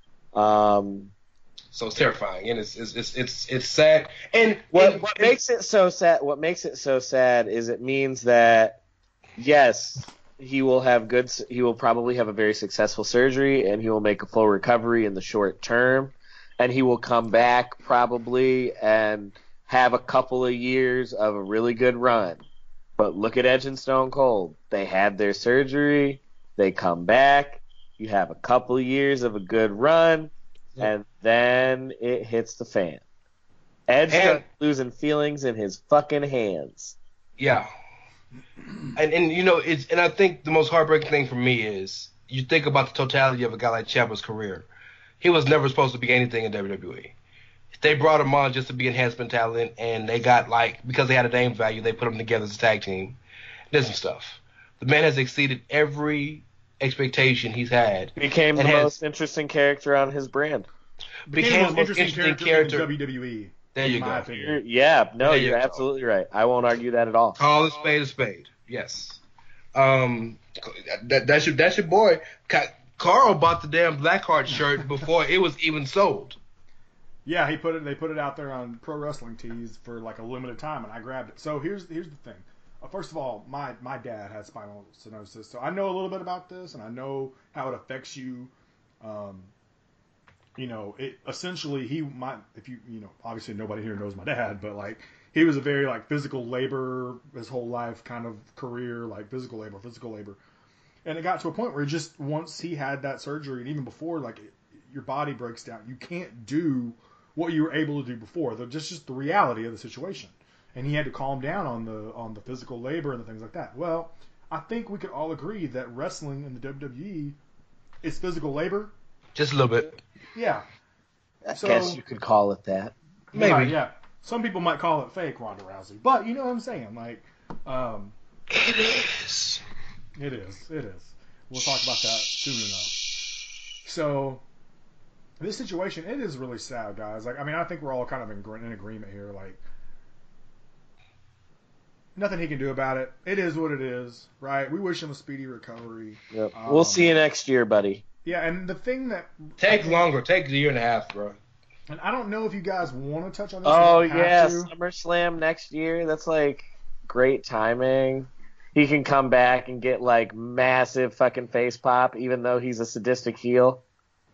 Um, so it's terrifying, and it's it's it's it's, it's sad. And what and, what and, makes it so sad? What makes it so sad is it means that yes, he will have good. He will probably have a very successful surgery, and he will make a full recovery in the short term, and he will come back probably and have a couple of years of a really good run. But look at Edge and Stone Cold. They had their surgery. They come back. You have a couple of years of a good run, and then it hits the fan. Edge And- starts losing feelings in his fucking hands. Yeah. And and you know it's and I think the most heartbreaking thing for me is you think about the totality of a guy like Ciampa's career. He was never supposed to be anything in W W E. They brought him on just to be enhancement talent, and they got like because they had a name value, they put him together as a tag team. Did some stuff. The man has exceeded every expectation he's had. Became the And has- most interesting character on his brand. Became the the most interesting character. in W W E. There you in my go. opinion. Yeah, no, There you you're go. absolutely right. I won't argue that at all. Call a spade a spade. Yes. Um, that, that's your that's your boy. Ca- Carl bought the damn Blackheart shirt before it was even sold. Yeah, he put it. They put it out there on Pro Wrestling Tees for like a limited time, and I grabbed it. So here's here's the thing. Uh, first of all, my my dad had spinal stenosis, so I know a little bit about this, and I know how it affects you. Um, you know, it essentially he might if you you know obviously nobody here knows my dad, but like he was a very like physical labor his whole life kind of career, like physical labor, physical labor, and it got to a point where just once he had that surgery, and even before, like it, your body breaks down, you can't do what you were able to do before. The, just just the reality of the situation, and he had to calm down on the on the physical labor and the things like that. Well, I think we could all agree that wrestling in the W W E is physical labor. Just a little bit. Yeah. I So- guess you could call it that. Maybe. Right, yeah. Some people might call it fake Ronda Rousey, but you know what I'm saying. Like, um, It is. it is. It is. We'll talk about that soon enough. So, this situation, it is really sad, guys. Like, I mean, I think we're all kind of in, gr- in agreement here. Like, nothing he can do about it. It is what it is, right? We wish him a speedy recovery. Yep. Um, We'll see you next year, buddy. Yeah, and the thing that, Take longer. Take a year and a half, bro. and I don't know if you guys want to touch on this. Oh We don't have yeah, to. SummerSlam next year. That's like great timing. He can come back and get like massive fucking face pop, even though he's a sadistic heel.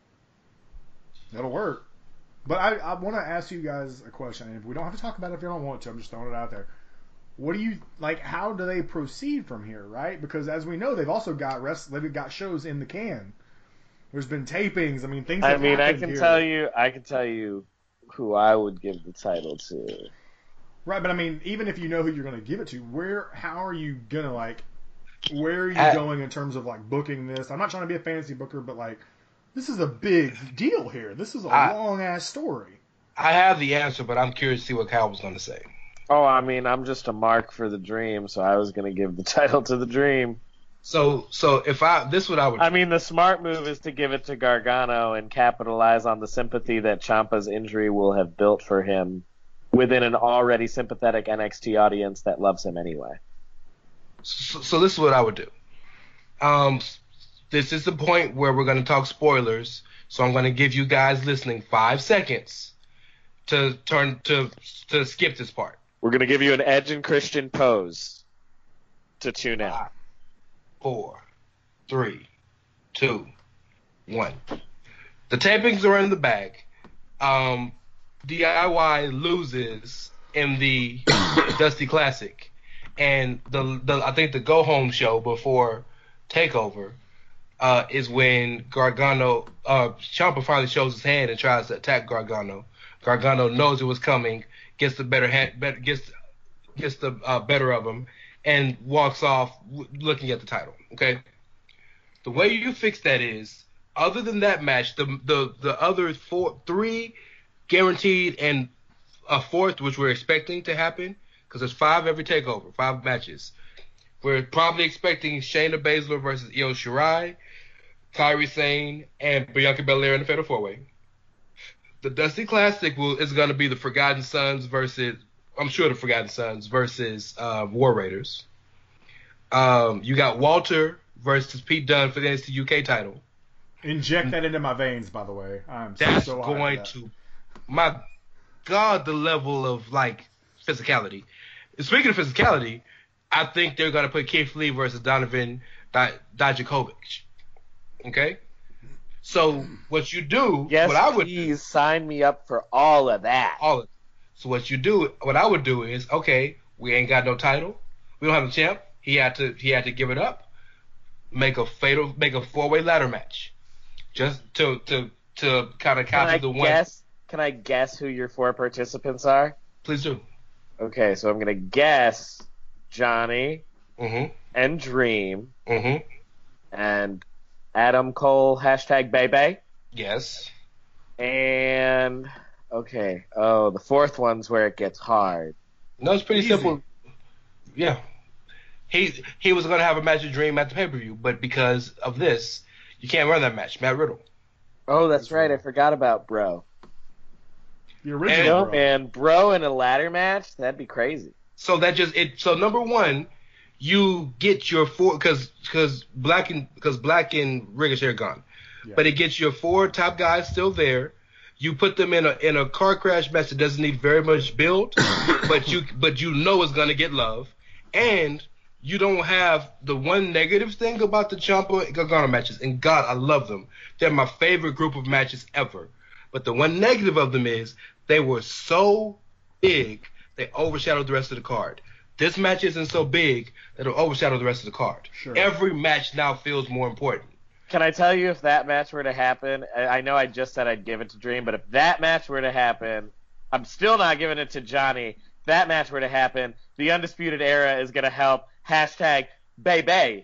That'll work. But I, I want to ask you guys a question. And if we don't have to talk about it if you don't want to, I'm just throwing it out there. What do you like? How do they proceed from here, right? Because as we know, they've also got rest. They've got shows in the can. There's been tapings. I mean, things. I have mean, I happened can here. tell you, I can tell you who I would give the title to. Right, but I mean, even if you know who you're going to give it to, where? How are you gonna like? Where are you I- going in terms of like booking this? I'm not trying to be a fantasy booker, but like, this is a big deal here. This is a I- long ass story. I have the answer, but I'm curious to see what Kyle was going to say. Oh, I mean, I'm just a mark for the Dream, so I was gonna give the title to the Dream. So, so if I this is what I would. I mean, the smart move is to give it to Gargano and capitalize on the sympathy that Ciampa's injury will have built for him within an already sympathetic N X T audience that loves him anyway. So, so this is what I would do. Um, this is the point where we're going to talk spoilers. So I'm going to give you guys listening five seconds to turn to to skip this part. We're gonna give you an Edge and Christian pose to tune in. Five, four, three, two, one. The tapings are in the bag. Um, D I Y loses in the Dusty Classic, and the the I think the go home show before Takeover uh, is when Gargano uh, Ciampa finally shows his hand and tries to attack Gargano. Gargano knows it was coming, gets the better hand, better, gets gets the uh, better of him, and walks off w- looking at the title. Okay, the way you fix that is, other than that match, the the the other four, three guaranteed, and a fourth which we're expecting to happen, because there's five every takeover, five matches. We're probably expecting Shayna Baszler versus Io Shirai, Kairi Sane, and Bianca Belair in the Fatal Four Way. The Dusty Classic will is going to be the Forgotten Sons versus, I'm sure the Forgotten Sons versus uh, War Raiders. Um, you got Walter versus Pete Dunne for the N X T U K title. Inject that into my veins, by the way. I'm That's so high on going that. to, my God, the level of like physicality. Speaking of physicality, I think they're going to put Keith Lee versus Donovan Dijakovic. Okay? So what you do, Yes, what I would please sign me up for all of that. all of so what you do, what I would do is, okay, we ain't got no title, we don't have a champ. He had to he had to give it up, make a fatal, make a four way ladder match, just to to to kind of Can I capture the one. guess? Can I guess who your four participants are? Please do. Okay, so I'm gonna guess Johnny Mm-hmm. and Dream Mm-hmm. and Adam Cole hashtag Bebe Yes. and okay. Oh, the fourth one's where it gets hard. No, it's pretty Easy. simple. Yeah. He he was gonna have a match with Dream at the pay per view, but because of this, you can't run that match. Matt Riddle. Oh, that's right. I forgot about Bro. The You original. know, bro. man, Bro in a ladder match, that'd be crazy. So that just it. So number one, you get your four because because Black and because Black and Ricochet are gone, Yeah. but it gets your four top guys still there. You put them in a in a car crash match that doesn't need very much build, but you but you know it's gonna get love, and you don't have the one negative thing about the Ciampa and Gargano matches. And God, I love them. They're my favorite group of matches ever. But the one negative of them is they were so big they overshadowed the rest of the card. This match isn't so big that it'll overshadow the rest of the card. Sure. Every match now feels more important. Can I tell you if that match were to happen? I I know I just said I'd give it to Dream, but if that match were to happen, I'm still not giving it to Johnny. If that match were to happen, the Undisputed Era is going to help hashtag Bebe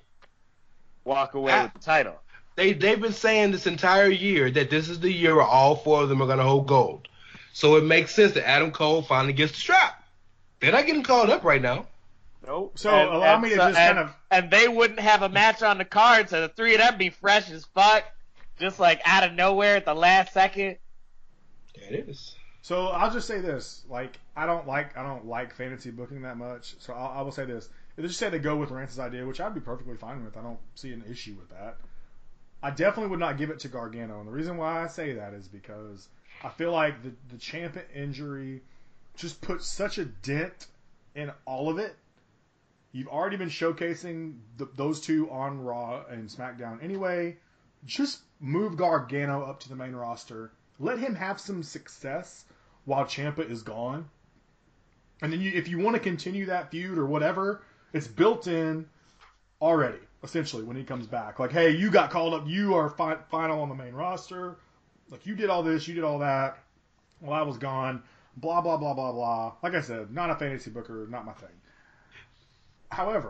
walk away Ah. with the title. They they've been saying this entire year that this is the year where all four of them are gonna hold gold. So it makes sense that Adam Cole finally gets the strap. They're not getting called up right now. Nope. So, allow me to just and, kind of- and they wouldn't have a match on the card, so the three of them be fresh as fuck, just like out of nowhere at the last second. There it is. So I'll just say this: like, I don't like I don't like fantasy booking that much. So I'll, I will say this: if they just say they go with Rance's idea, which I'd be perfectly fine with, I don't see an issue with that. I definitely would not give it to Gargano, and the reason why I say that is because I feel like the the Ciampa injury just puts such a dent in all of it. You've already been showcasing the, those two on Raw and SmackDown anyway. Just move Gargano up to the main roster. Let him have some success while Ciampa is gone. And then you, if you want to continue that feud or whatever, it's built in already, essentially, when he comes back. Like, hey, you got called up. You are fi- final on the main roster. Like, you did all this. You did all that while I was gone. Blah, blah, blah, blah, blah. Like I said, not a fantasy booker, not my thing. However,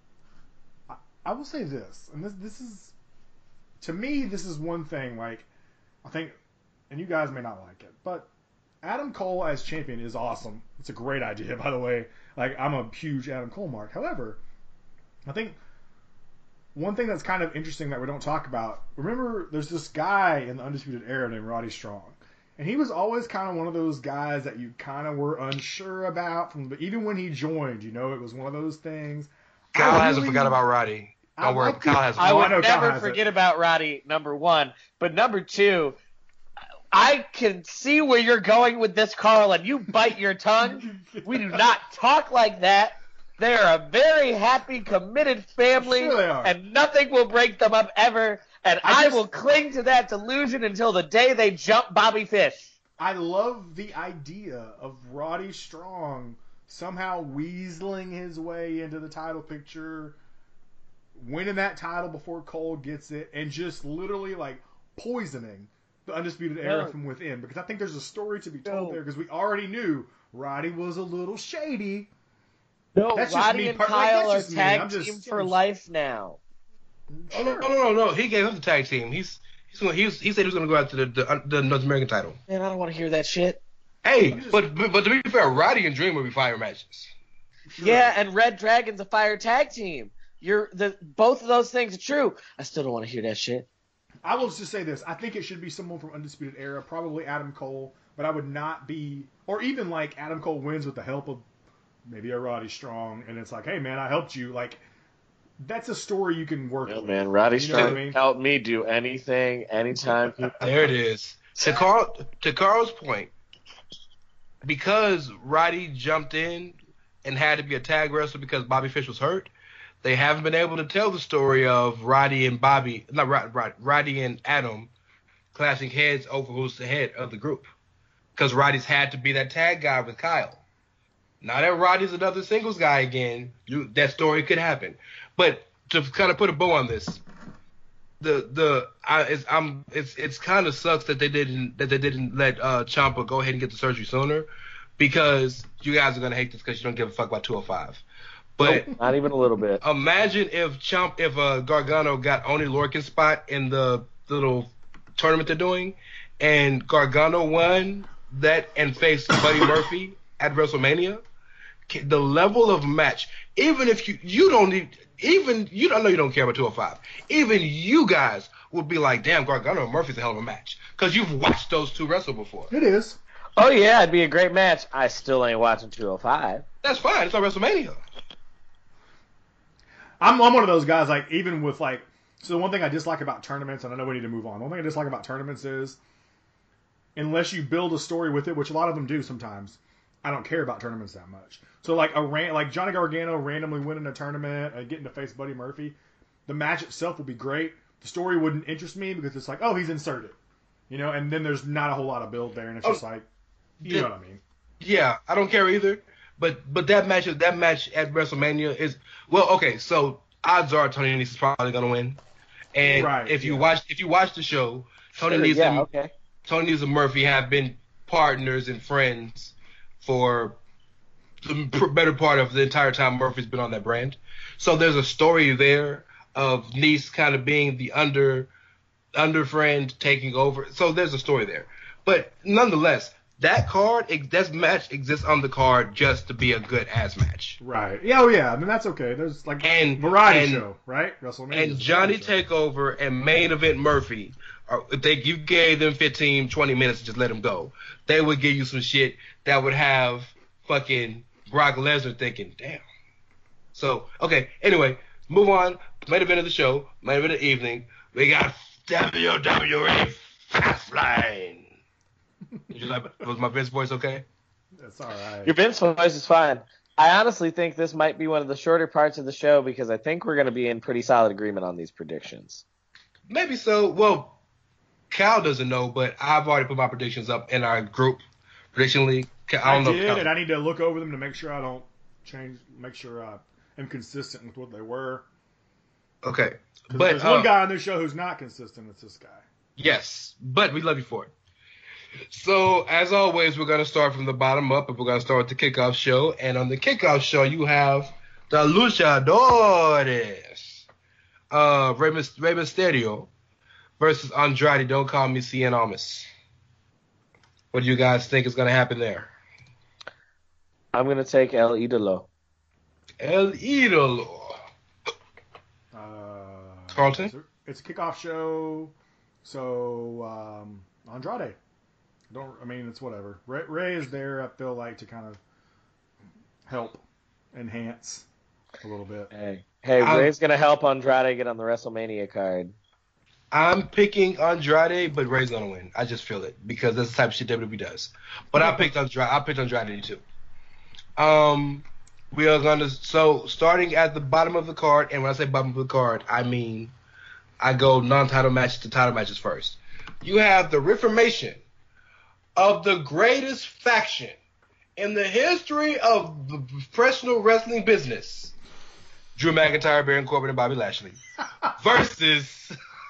I, I will say this, and this this is, to me, this is one thing, like, I think, and you guys may not like it, but Adam Cole as champion is awesome. It's a great idea, by the way. Like, I'm a huge Adam Cole mark. However, I think one thing that's kind of interesting that we don't talk about, remember, there's this guy in the Undisputed Era named Roddy Strong. And he was always kind of one of those guys that you kind of were unsure about. From, but even when he joined, you know, it was one of those things. Kyle I hasn't really- forgot about Roddy. I Don't worry, like Kyle the- hasn't. I Oh, would I know Kyle never has it. forget about Roddy, number one. But number two, I can see where you're going with this, Carl, and you bite your tongue. We do not talk like that. They're a very happy, committed family, Sure they are. and nothing will break them up ever. And I I, just- will cling to that delusion until the day they jump Bobby Fish. I love the idea of Roddy Strong somehow weaseling his way into the title picture, winning that title before Cole gets it, and just literally like poisoning the Undisputed Era No. from within. Because I think there's a story to be told No. there. Because we already knew Roddy was a little shady. No, That's just Roddy me and per- like, Kyle that's are just me. tag I'm just- team for I'm- life now. Oh, no, no, no, no. He gave him the tag team. He's he's gonna, he's, he said he was going to go after the, the the North American title. Man, I don't want to hear that shit. Hey, I'm just- but, but but to be fair, Roddy and Dream will be fire matches. Sure. Yeah, and Red Dragon's a fire tag team. You're the both of those things are true. I still don't want to hear that shit. I will just say this. I think it should be someone from Undisputed Era, probably Adam Cole, but I would not be, or even like Adam Cole wins with the help of maybe a Roddy Strong, and it's like, hey man, I helped you. Like, that's a story you can work No, with. man, Roddy You know what Strong I mean? helped me do anything, anytime. There it is. To Carl to Carl's point, because Roddy jumped in and had to be a tag wrestler because Bobby Fish was hurt, they haven't been able to tell the story of Roddy and Bobby, not Rod, Rod, Roddy and Adam clashing heads over who's the head of the group. Because Roddy's had to be that tag guy with Kyle. Now that Roddy's another singles guy again, you, that story could happen. But to kind of put a bow on this, the the I, it's I'm it's it's kind of sucks that they didn't that they didn't let uh, Ciampa go ahead and get the surgery sooner, because you guys are gonna hate this because you don't give a fuck about two oh five. But nope, not even a little bit. Imagine if Ciampa if uh, Gargano got Oney Lorcan's spot in the little tournament they're doing, and Gargano won that and faced Buddy Murphy at WrestleMania. The level of match, even if you you don't need, even you don't know you don't care about two oh five, even you guys would be like, damn, Gargano and Murphy's a hell of a match because you've watched those two wrestle before. It is. Oh yeah, it'd be a great match. I still ain't watching two oh five. That's fine. It's on WrestleMania. I'm I'm one of those guys, like, even with, like, so the one thing I dislike about tournaments, and I know we need to move on, one thing I dislike about tournaments is, unless you build a story with it, which a lot of them do sometimes, I don't care about tournaments that much. So, like, a ran- like Johnny Gargano randomly winning a tournament and getting to face Buddy Murphy, the match itself will be great. The story wouldn't interest me because it's like, oh, he's inserted. You know, and then there's not a whole lot of build there, and it's oh, just like, you the, know what I mean. Yeah, I don't care either. But but that match that match at WrestleMania is, well, okay, so odds are Tony Nese is probably gonna win. And right, if you yeah. watch if you watch the show, Tony sure, Nese yeah, and okay. Tony Nese and Murphy have been partners and friends for the better part of the entire time Murphy's been on that brand. So there's a story there of Nese kind of being the under under friend taking over. So there's a story there. But nonetheless, that card, that match exists on the card just to be a good ass match. Right. Yeah, oh yeah, I mean, that's okay. There's, like, and, variety and, show, right? WrestleMania. And Johnny Takeover and Main Event Murphy, are, if they, you gave them fifteen, twenty minutes to just let them go, they would give you some shit that would have fucking Brock Lesnar thinking, damn. So, okay, anyway, move on. Main event of the show, main event of the evening, we got W W E Fastlane. Did you like, was my Vince voice okay? That's all right. Your Vince voice is fine. I honestly think this might be one of the shorter parts of the show because I think we're going to be in pretty solid agreement on these predictions. Maybe so. Well, Cal doesn't know, but I've already put my predictions up in our group prediction league. I, I, don't know did, Cal. and I need to look over them to make sure I don't change, make sure I am consistent with what they were. Okay. But But there's uh, one guy on this show who's not consistent. It's this guy. yes, but we love you for it. So, as always, we're going to start from the bottom up, and we're going to start with the kickoff show. And on the kickoff show, you have the Luchadores, uh, Rey, Myst- Rey Mysterio versus Andrade. Don't call me Cien Almas. What do you guys think is going to happen there? I'm going to take El Idolo. El Idolo. Uh, Carlton? It's a kickoff show, so um, Andrade. Don't I mean it's whatever. Ray, Ray is there. I feel like to kind of help enhance a little bit. Hey, hey, I'm, Ray's going to help Andrade get on the WrestleMania card. I'm picking Andrade, but Ray's going to win. I just feel it because that's the type of shit W W E does. But I picked Andrade. I picked Andrade too. Um, we are going to so starting at the bottom of the card, and when I say bottom of the card, I mean I go non-title matches to title matches first. You have the Reformation of the greatest faction in the history of the professional wrestling business, Drew McIntyre, Baron Corbin, and Bobby Lashley, versus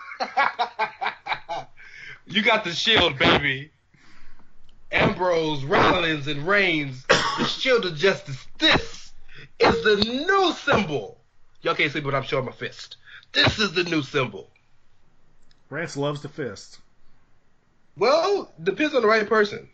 you got the Shield, baby, Ambrose, Rollins, and Reigns, the Shield of Justice. This is the new symbol. Y'all can't see, but I'm showing my fist. This is the new symbol. Rance loves the fist. Well, depends on the right person.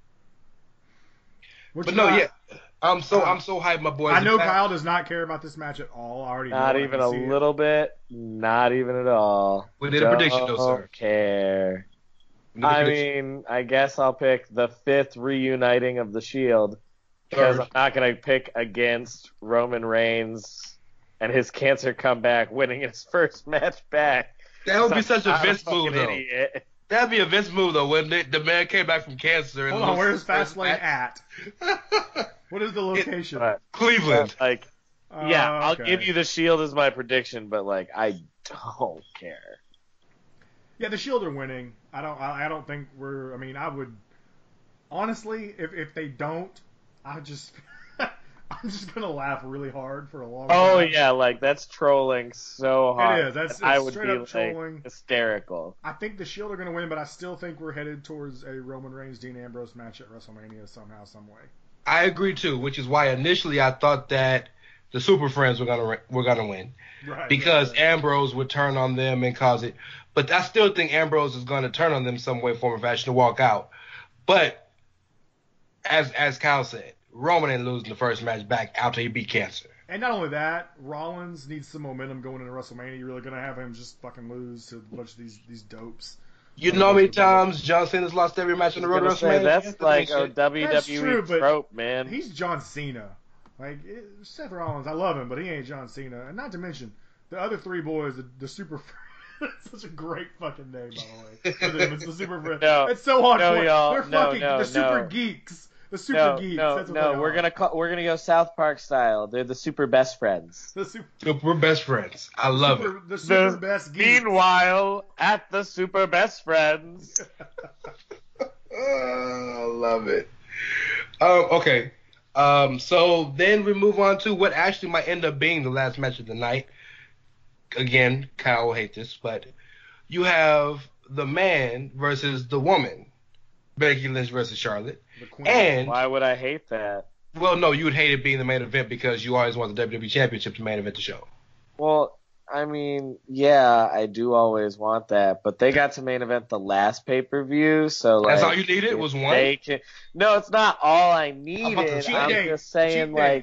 What But you no, got? yeah, I'm so I'm so hyped, my boys. I know In fact, Kyle does not care about this match at all. I already Not know. I even can a see it. little bit. Not even at all. We did a prediction, though, sir. Don't care. we did a I prediction. mean, I guess I'll pick the fifth reuniting of the Shield because Third. I'm not going to pick against Roman Reigns and his cancer comeback, winning his first match back. That would be such a I'm Vince fucking move, though. idiot. That'd be a Vince move, though, when the, the man came back from cancer. And Hold on, lost where's his first Fastlane match. at? What is the location? But, Cleveland. like, Uh, yeah, I'll okay. give you the Shield as my prediction, but like I don't care. Yeah, the Shield are winning. I don't. I, I don't think we're. I mean, I would honestly, if if they don't, I just. I'm just gonna laugh really hard for a long time. Oh yeah, like that's trolling so hard. It is. That's, I it's would straight be up like trolling. hysterical. I think the Shield are gonna win, but I still think we're headed towards a Roman Reigns Dean Ambrose match at WrestleMania somehow, some way. I agree too, which is why initially I thought that the Super Friends were gonna were gonna win, right? Because right, right. Ambrose would turn on them and cause it. But I still think Ambrose is gonna turn on them some way, form, or fashion to walk out. But as as Kyle said, Roman ain't losing the first match back after he beat cancer. And not only that, Rollins needs some momentum going into WrestleMania. You're really gonna have him just fucking lose to a bunch of these these dopes. You know how many times John Cena's lost every match on the road to Say, WrestleMania? that's like a shit. W W E That's true, but trope, man. He's John Cena. Like it, Seth Rollins, I love him, but he ain't John Cena. And not to mention the other three boys, the, the Super. It's such a great fucking name, by the way. For them, it's the Super Friends. No, it's so hard. no, for y'all, They're no, fucking no, the Super no. Geeks. The Super no, Geeks. no, That's what no. they We're are. gonna call, we're gonna go South Park style. They're the Super Best Friends. The super, We're best friends. I love super, it. The Super The- Best Geeks. Meanwhile, at the Super Best Friends. Oh, I love it. Um, okay. Um, so then we move on to what actually might end up being the last match of the night. Again, Kyle will hate this, but you have the man versus the woman. Becky Lynch versus Charlotte. The Queen. And, Why would I hate that? well, no, you would hate it being the main event because you always want the W W E Championship to main event the show. Well, I mean, yeah, I do always want that, but they got to main event the last pay per view, so like That's all you needed if was one? they can, no, it's not all I about the needed. cheat I'm day? just saying, Cheat day. like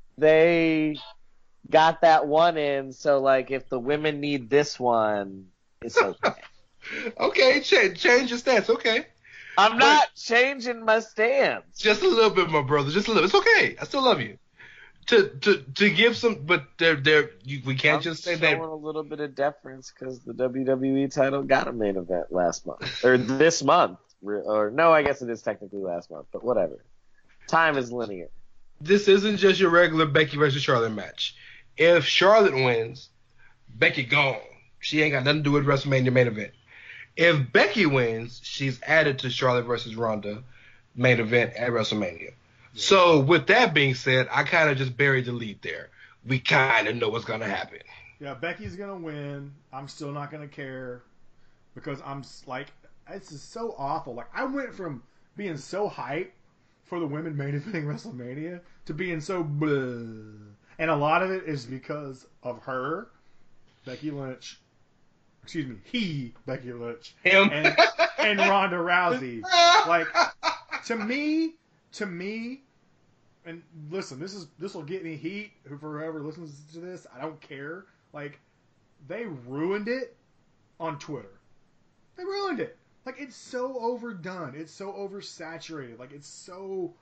they got that one in, so like if the women need this one, it's okay. Okay, ch- change your stance. Okay. I'm not changing my stance. Just a little bit, my brother. Just a little. It's okay. I still love you. To to to give some, but they're they're you, we can't I'm just say showing that. a little bit of deference because the W W E title got a main event last month or this month, or no, I guess it is technically last month, but whatever. Time is linear. This isn't just your regular Becky versus Charlotte match. If Charlotte wins, Becky gone. She ain't got nothing to do with WrestleMania main event. If Becky wins, she's added to Charlotte versus Ronda main event at WrestleMania. Yeah. So with that being said, I kind of just buried the lead there. We kind of know what's going to happen. Yeah, Becky's going to win. I'm still not going to care because I'm s- like, this is so awful. Like, I went from being so hyped for the women main eventing WrestleMania to being so bleh. And a lot of it is because of her, Becky Lynch. Excuse me, he, Becky Lynch, Him. and, and Ronda Rousey. Like, to me, to me, and listen, this is this will get me heat. Whoever listens to this, I don't care. Like, they ruined it on Twitter. They ruined it. Like, it's so overdone. It's so oversaturated. Like, it's so.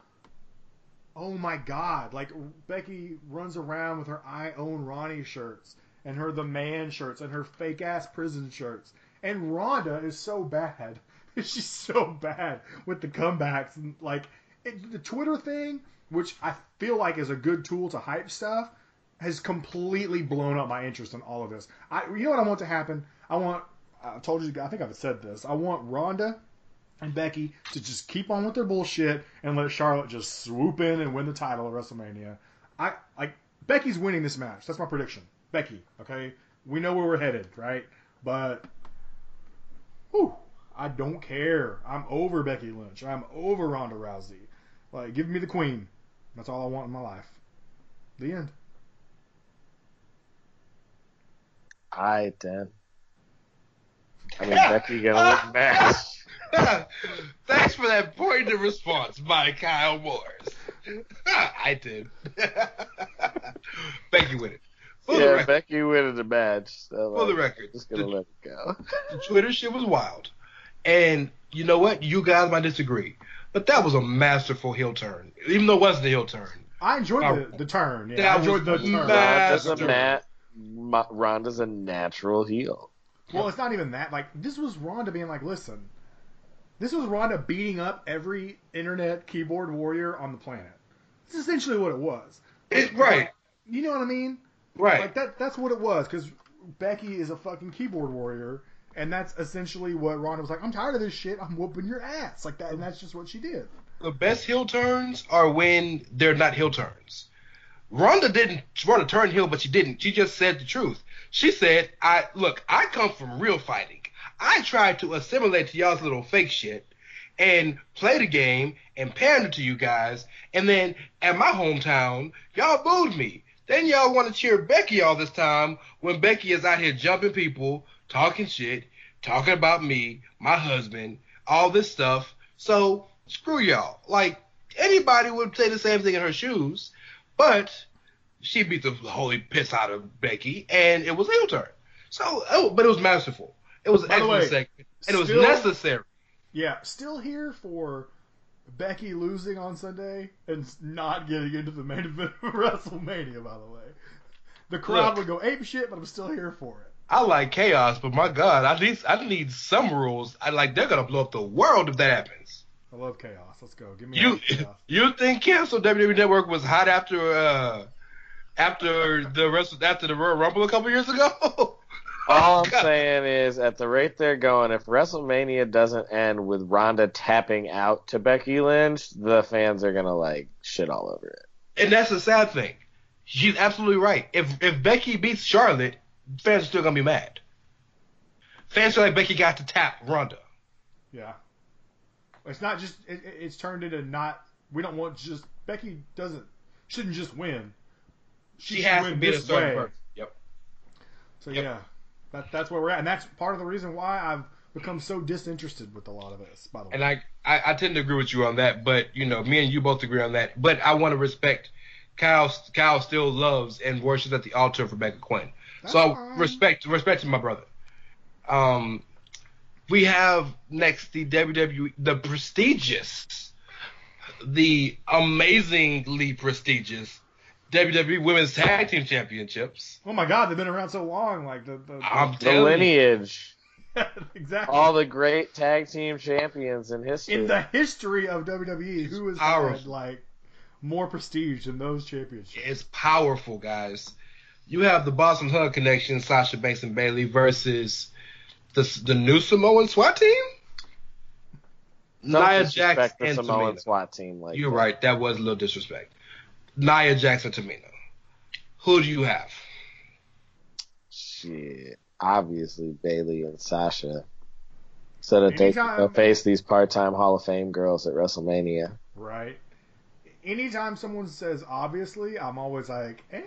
Oh my God! Like, Becky runs around with her "I Own Ronnie" shirts and her "The Man" shirts and her fake ass prison shirts. And Ronda is so bad. She's so bad with the comebacks and like it, the Twitter thing, which I feel like is a good tool to hype stuff, has completely blown up my interest in all of this. I, you know what I want to happen? I want. I told you. I think I've said this. I want Ronda and Becky to just keep on with their bullshit and let Charlotte just swoop in and win the title at WrestleMania. I like Becky's winning this match. That's my prediction. Becky, okay? We know where we're headed, right? But whew, I don't care. I'm over Becky Lynch. I'm over Ronda Rousey. Like, give me the queen. That's all I want in my life. The end. I then. I mean, Becky gonna win match. Thanks for that pointed response by Kyle Morris. I did. Becky win it. For the Yeah, record, Becky winning the match. So, For the like, record, just gonna the- let it go. the Twitter shit was wild. And you know what? You guys might disagree. But that was a masterful heel turn. Even though it wasn't a heel turn. I enjoyed Uh, the, the turn. Yeah, that I enjoyed the was turn. mad. Ronda's a Master. mat. Ma- Ronda's a natural heel. Well, it's not even that. Like, this was Ronda being like, listen, this was Ronda beating up every internet keyboard warrior on the planet. That's essentially what it was. It, right. You know what I mean? Right. Like that. That's what it was. Because Becky is a fucking keyboard warrior, and that's essentially what Ronda was like. I'm tired of this shit. I'm whooping your ass like that, and that's just what she did. The best heel turns are when they're not heel turns. Ronda didn't want to turn heel, but she didn't. She just said the truth. She said, "I look, I come from real fighting. I tried to assimilate to y'all's little fake shit and play the game and pander to you guys, and then at my hometown, y'all booed me. Then y'all want to cheer Becky all this time when Becky is out here jumping people, talking shit, talking about me, my husband, all this stuff. So screw y'all. Like, anybody would say the same thing in her shoes, but she beat the holy piss out of Becky, and it was heel turn. So, oh, but it was masterful. It was an By the excellent way, segment, and it was still- necessary. Yeah, still here for Becky losing on Sunday and not getting into the main event of WrestleMania, by the way. The crowd Look. would go ape shit, but I'm still here for it. I like chaos, but my God, I need I need some rules. I like they're gonna blow up the world if that happens. I love chaos. Let's go. Give me You all the chaos. you think cancel W W E Network was hot after uh after the rest after the Royal Rumble a couple years ago? All I'm God. saying is, at the rate they're going, if WrestleMania doesn't end with Ronda tapping out to Becky Lynch, the fans are gonna like shit all over it. And that's the sad thing. She's absolutely right. If if Becky beats Charlotte, fans are still gonna be mad. Fans feel like Becky got to tap Ronda. Yeah. It's not just, it, it- it's turned into not, we don't want just, Becky doesn't, shouldn't just win. She, should has to win be a this certain way. person. Yep. So Yep. yeah, that, that's where we're at. And that's part of the reason why I've become so disinterested with a lot of this, by the way. And I, I, I tend to agree with you on that, but you know, me and you both agree on that. But I want to respect Kyle. Kyle still loves and worships at the altar for Becca Quinn. That's so fine. respect, respect to my brother. Um, we have next the W W E, the prestigious, the amazingly prestigious W W E Women's Tag Team Championships. Oh my god, they've been around so long, like the, the, the I'm The telling you. lineage, exactly. all the great tag team champions in history. In the history of W W E, who has had Powerful. like more prestige than those championships? It's powerful, guys. You have the Boston Hug connection, Sasha Banks and Bayley versus the the new Samoan SWAT team. Don't Nia disrespect Jax the and Samoan Tamina. SWAT team. Like You're that. right. That was a little disrespect. Nia Jax and Tamina. Who do you have? Shit. Obviously, Bailey and Sasha. So that they can Anytime- go face these part-time Hall of Fame girls at WrestleMania. Right. Anytime someone says obviously, I'm always like, eh.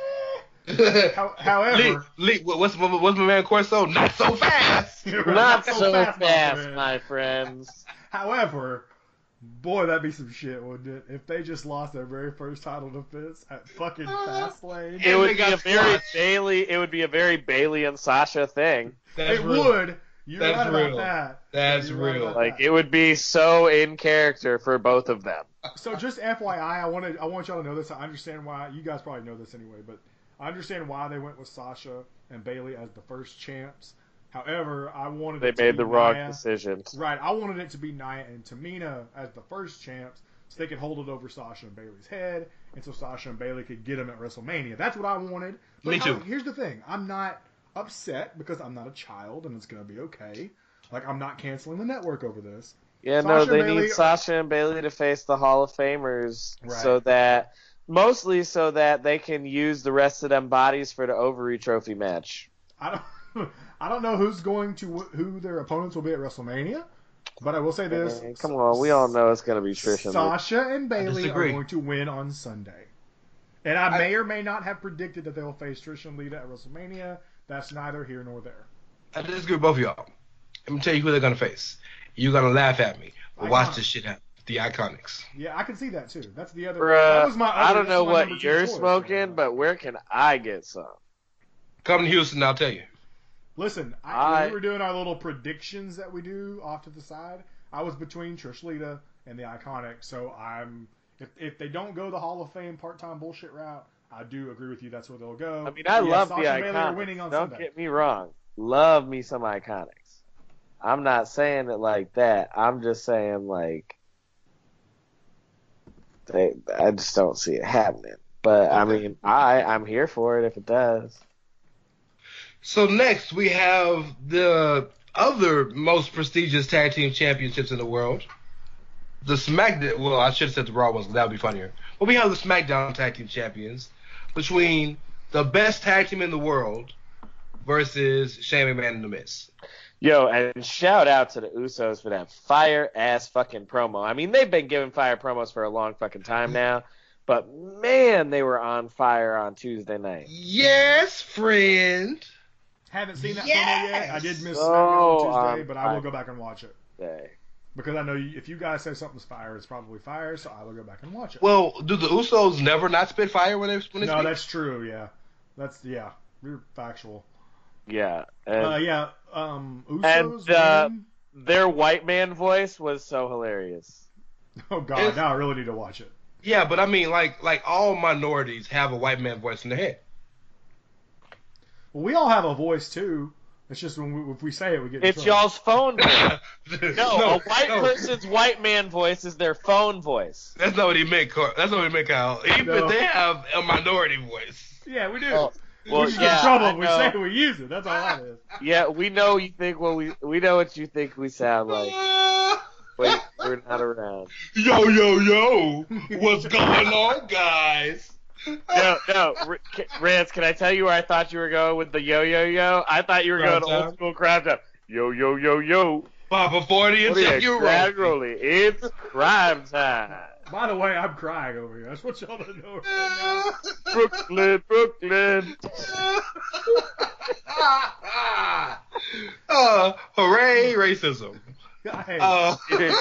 How- however, Lee, Lee, what's, what's my man Corso? Not so fast. Not so fast, my my, friend. friends. However, boy, that'd be some shit, wouldn't it? If they just lost their very first title defense at fucking Fastlane. It And would they be got a very squashed. Bailey. It would be a very Bailey and Sasha thing. That's it real. would. You're That's right real. about that. That's You're right real. about Like that. it would be so in character for both of them. So just F Y I, I wanted I want y'all to know this. I understand why you guys probably know this anyway, but I understand why they went with Sasha and Bailey as the first champs. However, I wanted They it to made be the wrong Nia. decisions. Right, I wanted it to be Nia and Tamina as the first champs, so they could hold it over Sasha and Bailey's head, and so Sasha and Bailey could get them at WrestleMania. That's what I wanted. But Me too. I- here's the thing: I'm not upset because I'm not a child, and it's gonna be okay. Like I'm not canceling the network over this. Yeah, no, Sasha they and Bailey- need Sasha and Bailey to face the Hall of Famers Right. so that mostly so that they can use the rest of them bodies for the Ovary Trophy match. I don't, I don't know who's going to who their opponents will be at WrestleMania, but I will say this: Man, come on, we all know it's gonna be Trish and Lee. Sasha and Bailey are disagree. going to win on Sunday. And I, I- may or may not have predicted that they will face Trish and Lita at WrestleMania. That's neither here nor there. I disagree with both of y'all. Let me tell you who they're gonna face. You're gonna laugh at me. But watch Iconics. this shit happen. The Iconics. Yeah, I can see that too. That's the other. Bruh, that was my other, I don't that's know my what number two you're choice. smoking, but where can I get some? Come to Houston, I'll tell you. Listen, I, I- when we were doing our little predictions that we do off to the side, I was between Trish Lita and the Iconics. So I'm if if they don't go the Hall of Fame part-time bullshit route, I do agree with you. That's where they'll go. I mean, I But yeah, love Sasha the and Bailey are winning Iconics. on Don't Sunday. get me wrong. Love me some Iconics. I'm not saying it like that. I'm just saying like they. I just don't see it happening. But I mean, I I'm here for it if it does. So next we have the other most prestigious tag team championships in the world. The SmackDown. Well, I should have said the Raw ones. That would be funnier. But we have the SmackDown tag team champions between the best tag team in the world versus Shane McMahon and The Miz. Yo, and shout out to the Usos for that fire ass fucking promo. I mean, they've been giving fire promos for a long fucking time now, but man, they were on fire on Tuesday night. Yes, friend. Haven't seen that Yes! promo yet. I did miss So SmackDown on Tuesday, on but I will fire. go back and watch it. Day. Because I know you, if you guys say something's fire, it's probably fire, so I will go back and watch it. Well, do the Usos never not spit fire when they when they no, speak? that's true, yeah. That's, yeah, we're factual. Yeah. And Uh, yeah, um, and, Usos, uh, win. their white man voice was so hilarious. Oh, God, it's- now I really need to watch it. Yeah, but I mean, like like all minorities have a white man voice in their head. Well, we all have a voice, too. It's just when we, if we say it, we get in It's trouble. y'all's phone voice. No, no, a white no. person's white man voice is their phone voice. That's not what he meant, Carl. That's not what he meant, Kyle. Even No. they have a minority voice. Yeah, we do. Oh, well, we just yeah, get in trouble I if we know. say it, we use it. That's all that is. Yeah, we know you think what we we know what you think we sound like. Wait, we're not around. Yo, yo, yo. What's going on, guys? No, no, R- K- Rance, can I tell you where I thought you were going with the yo yo yo? I thought you were Crowd going time? old school crowd time. Yo yo yo yo. Papa forty and What are check you, your crowd roll. rolling? It's crime time. By the way, I'm crying over here. That's what y'all don't know right Brooklyn, Brooklyn. uh, hooray, racism. now. Hey, Uh,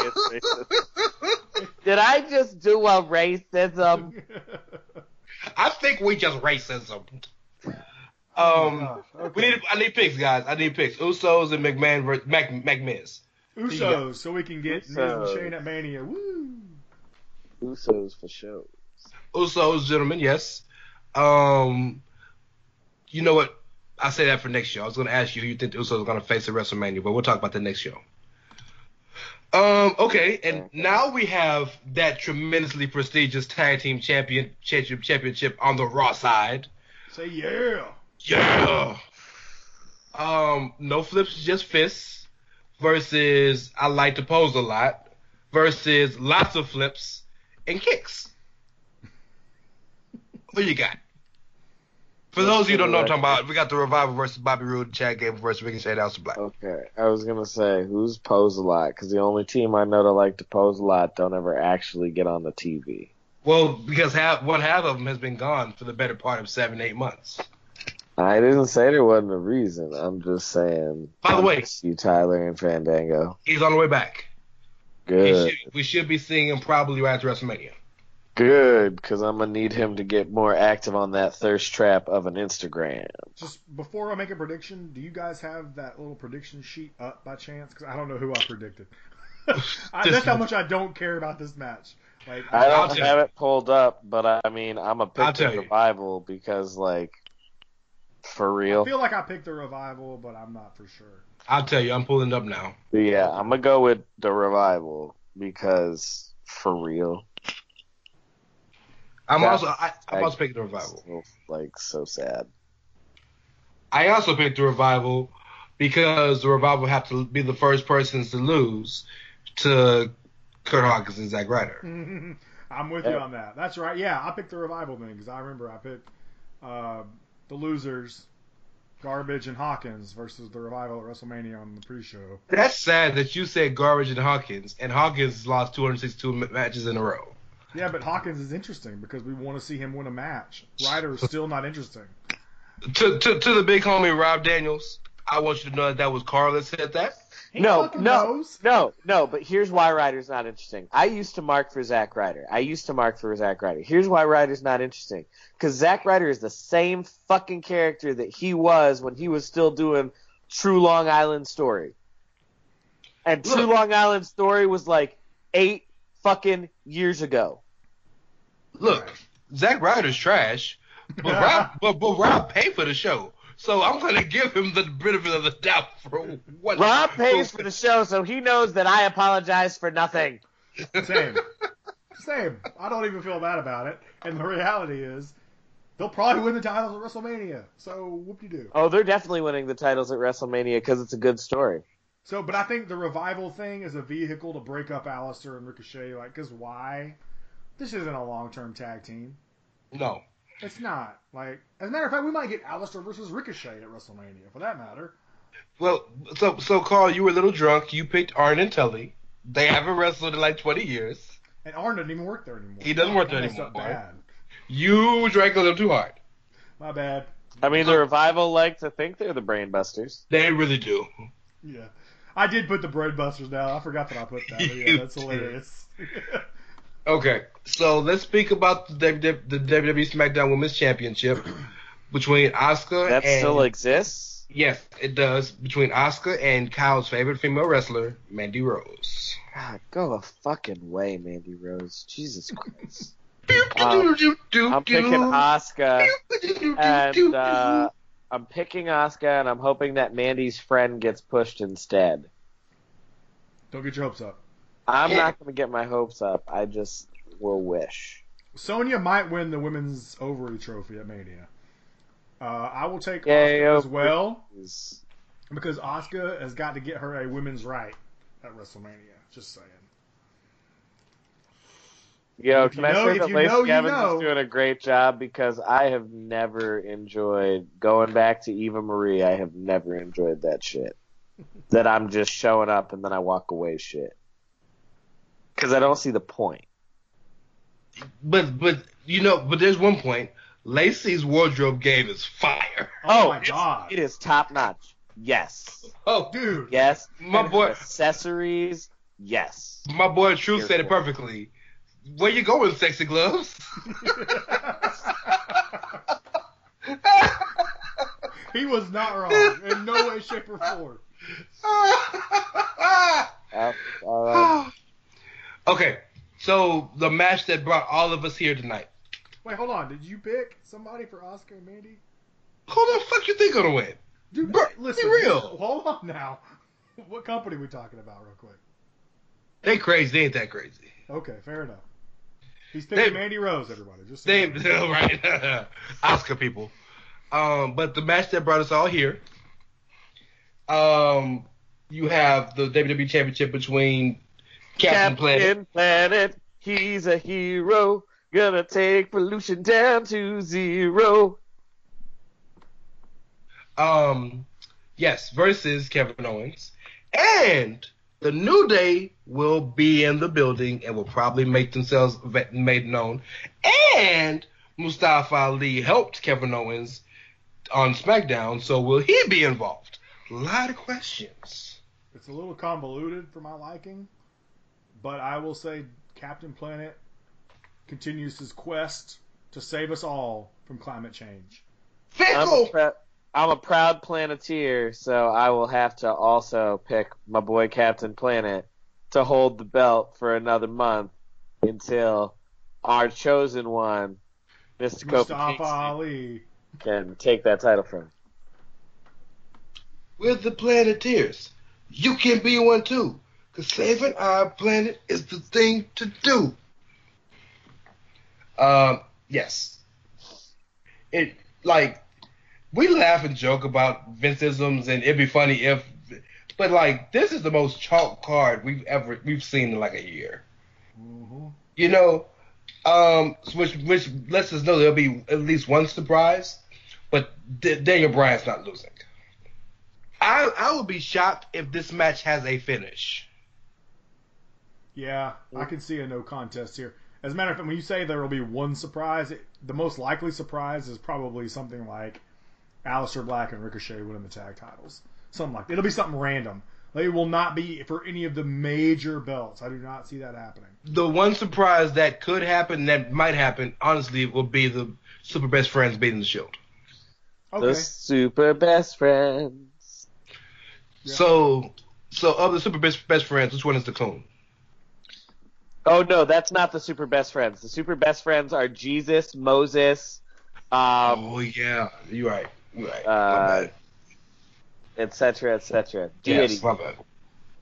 Did I just do a racism? I think we just racism. Um, okay. we need. I need picks, guys. I need picks. Usos and McMahon versus Mac McMiz. Usos, so we can get Miz and Usos. Shane at Mania. Woo! Usos for sure. Usos, gentlemen, yes. Um, you know what? I'll say that for next show. I was going to ask you who you think the Usos are going to face at WrestleMania, but we'll talk about that next show. Um, okay, and now we have that tremendously prestigious tag team champion championship championship on the Raw side. Say yeah. Yeah. Um, no flips, just fists. Versus I like to pose a lot. Versus lots of flips and kicks. What you got? For those of you who don't know what I'm talking about, we got the Revival versus Bobby Roode, Chad Gable versus Ricochet, House of Black. Okay, I was gonna say who's pose a lot because the only team I know that like to pose a lot don't ever actually get on the T V. Well, because half one half of them has been gone for the better part of seven, eight months. I didn't say there wasn't a reason. I'm just saying. By the way- I miss you, Tyler and Fandango. He's on the way back. He Good, should, we should be seeing him probably right after WrestleMania. good, because I'm gonna need him to get more active on that thirst trap of an Instagram. Just before I make a prediction, do you guys have that little prediction sheet up by chance? Because I don't know who I predicted. I, that's how much I don't care about this match. Like I I'll don't tell have it pulled up, but I mean I'm a I'll pick tell the you. revival because like for I real. feel like I picked the Revival, but I'm not for sure. I'll tell you, I'm pulling it up now. Yeah, I'm gonna go with the revival because for real. I'm Yeah. also I, I'm I- also picking the Revival. So, like so sad. I also picked the Revival because the Revival have to be the first persons to lose to Kurt Hawkins and Zack Ryder. I'm with you Yeah. on that. That's right. Yeah, I picked the Revival thing because I remember I picked uh, the losers, Garbage and Hawkins versus the Revival at WrestleMania on the pre-show. That's sad that you said Garbage and Hawkins, and Hawkins lost two hundred sixty-two ma- matches in a row. Yeah, but Hawkins is interesting because we want to see him win a match. Ryder is still not interesting. To, to to the big homie Rob Daniels, I want you to know that that was Carl that said that. He No, fucking no, knows. no, no. But here's why Ryder's not interesting. I used to mark for Zack Ryder. I used to mark for Zack Ryder. Here's why Ryder's not interesting. Because Zack Ryder is the same fucking character that he was when he was still doing True Long Island Story. And True Look. Long Island Story was like eight fucking years ago. Look, Zack Ryder's trash, but Rob, but, but Rob paid for the show, so I'm gonna give him the benefit of the doubt for what. Rob pays for the show, so he knows that I apologize for nothing. Same. Same. I don't even feel bad about it. And the reality is, They'll probably win the titles at WrestleMania. So whoop-de-doo. Oh, they're definitely winning the titles at WrestleMania because it's a good story. So, but I think the revival thing is a vehicle to break up Aleister and Ricochet. Like, because why? This isn't a long-term tag team. No. It's not. Like, as a matter of fact, we might get Aleister versus Ricochet at WrestleMania, for that matter. Well, so so Carl, you were a little drunk. You picked Arn and Tully. They haven't wrestled in like twenty years. And Arn doesn't even work there anymore. He doesn't work there I messed anymore. up bad. You drank a little too hard. My bad. I mean, the Revival like to think they're the Brainbusters. They really do. Yeah. I did put the Breadbusters down. I forgot that I put that. But yeah, that's hilarious. Okay, so let's speak about the W W E SmackDown Women's Championship between Asuka That and... still exists? Yes, it does. Between Asuka and Kyle's favorite female wrestler, Mandy Rose. God, go a fucking way, Mandy Rose. Jesus Christ. Um, I'm picking Asuka, and uh, I'm picking Asuka, and I'm hoping that Mandy's friend gets pushed instead. Don't get your hopes up. I'm not going to get my hopes up. I just will wish. Sonya might win the women's ovary trophy at Mania. Uh, I will take Yay, Asuka as ovaries. well because Asuka has got to get her a women's right at WrestleMania. Just saying. Yo, If can you I know- say if that you Lacey know, you Evans know. is doing a great job because I have never enjoyed going back to Eva Marie. I have never enjoyed that shit. That I'm just showing up and then I walk away shit. Because I don't see the point. But but you know, but there's one point. Lacey's wardrobe game is fire. Oh, my it's- God. It is top notch. Yes. Oh, Dude. Yes. My And her boy- accessories. Yes. my boy True said it Careful. perfectly. Where you going, sexy gloves? He was not wrong in no way, shape, or form. Uh, uh, Okay, so the match that brought all of us here tonight. Wait, hold on. Did you pick somebody for Oscar and Mandy? Who the fuck you think gonna win? Dude, Bro, listen. be real. Hold on now. What company we talking about, real quick? They crazy. They ain't that crazy. Okay, fair enough. He's picking They- Mandy Rose, everybody. Just so They you know. right. Oscar people. Um, but the match that brought us all here. Um, you have the W W E Championship between Captain, Planet. Captain Planet. He's a hero. Gonna take pollution down to zero. Um, yes, versus Kevin Owens. And the New Day will be in the building and will probably make themselves ve- made known. And Mustafa Ali helped Kevin Owens on SmackDown, so will he be involved? A lot of questions. It's a little convoluted for my liking, but I will say Captain Planet continues his quest to save us all from climate change. I'm a, Fickle! pr- I'm a proud Planeteer, so I will have to also pick my boy Captain Planet to hold the belt for another month until our chosen one, Mister Mustafa Kopa Ali. can take that title from him. We're the Planeteers. You can be one too, because saving our planet is the thing to do. Um, yes. It, like, we laugh and joke about Vinceisms, and it'd be funny if, but like, this is the most chalk card we've ever, we've seen in like a year. Mm-hmm. You know, um, which, which lets us know there'll be at least one surprise, but D- Daniel Bryan's not losing. I, I would be shocked if this match has a finish. Yeah, I can see a no contest here. As a matter of fact, when you say there will be one surprise, it, the most likely surprise is probably something like Aleister Black and Ricochet winning the tag titles. Something like that. It'll be something random. Like, it will not be for any of the major belts. I do not see that happening. The one surprise that could happen, that might happen, honestly, will be the Super Best Friends beating the Shield. Okay. The Super Best Friends. Yeah. So, so of the Super Best, Best Friends, which one is the clone? Oh no, that's not the Super Best Friends. The Super Best Friends are Jesus, Moses, um, oh yeah, you're right. You're right. Uh, my bad. et cetera, et cetera. Deity. Yes, my bad.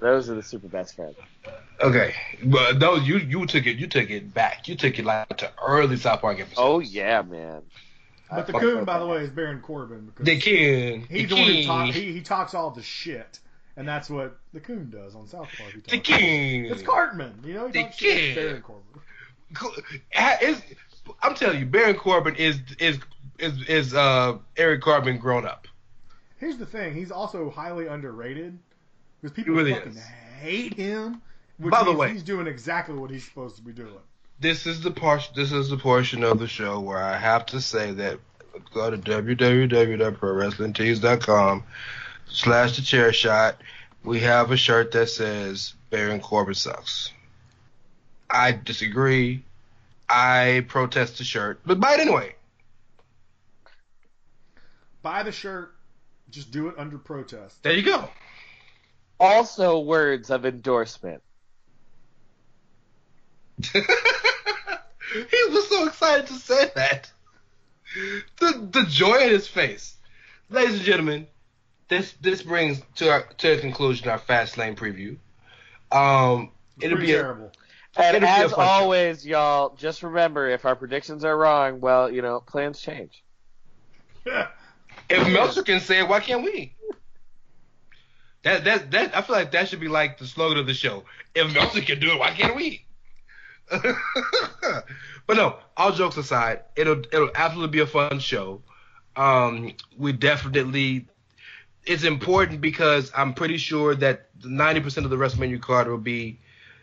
Those are the super best friends. Okay, but those you you took it you took it back. You took it like to early South Park episodes. Oh yeah, man. But the coon, by the way, is Baron Corbin. Because The king. He's the the one who king. talk, he, he talks all the shit. And that's what the coon does on South Park. He The talks- king. It's Cartman. You know, he The talks shit. king. It's Baron Corbin. It's, I'm telling you, Baron Corbin is is is is uh Eric Corbin grown up. Here's the thing. He's also highly underrated. Because people He really fucking is. hate him. Which By the means way- he's doing exactly what he's supposed to be doing. This is the part. This is the portion of the show where I have to say that go to w w w dot pro wrestling tees dot com slash the chair shot. We have a shirt that says Baron Corbin sucks. I disagree. I protest the shirt, but buy it anyway. Buy the shirt. Just do it under protest. There you go. Also, words of endorsement. He was so excited to say that. The the joy in his face. Ladies and gentlemen, this this brings to our to a conclusion our Fast Lane preview. Um, it'll Pretty be a, terrible. And It'll be a as fun show. always, y'all, just remember, if our predictions are wrong, well, you know, plans change. if Meltzer can say it, why can't we? That that that I feel like that should be like the slogan of the show. If Meltzer can do it, why can't we? But no, all jokes aside, it'll it'll absolutely be a fun show. Um, we definitely it's important because I'm pretty sure that ninety percent of the WrestleMania card will be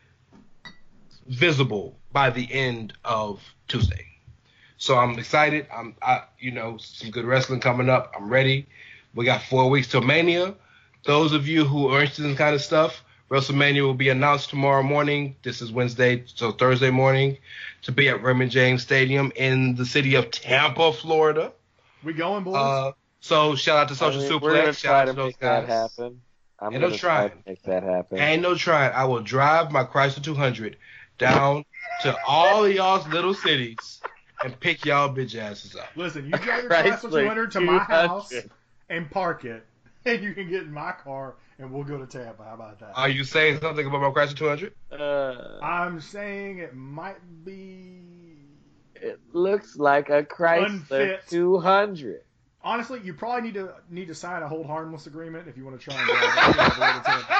visible by the end of Tuesday. So I'm excited. I'm I you know, some good wrestling coming up. I'm ready. We got four weeks till Mania. Those of you who are interested in this kind of stuff, WrestleMania will be announced tomorrow morning. This is Wednesday, so Thursday morning, to be at Raymond James Stadium in the city of Tampa, Florida. We going, boys? Uh, so shout out to Social I mean, we're gonna Suplex. try Shout out to to those make that guys. happen. I'm Ain't no gonna try to trying. make that happen. Ain't no trying. I will drive my Chrysler two hundred down to all of y'all's little cities and pick y'all bitch asses up. Listen, you drive your Chrysler Chrysler two hundred to my two hundred. house and park it, and you can get in my car, and we'll go to Tampa. How about that? Are you saying something about my Chrysler two hundred? Uh, I'm saying it might be... it looks like a Chrysler Unfit. two hundred. Honestly, you probably need to need to sign a hold harmless agreement if you want to try and drive it all the way to Tampa.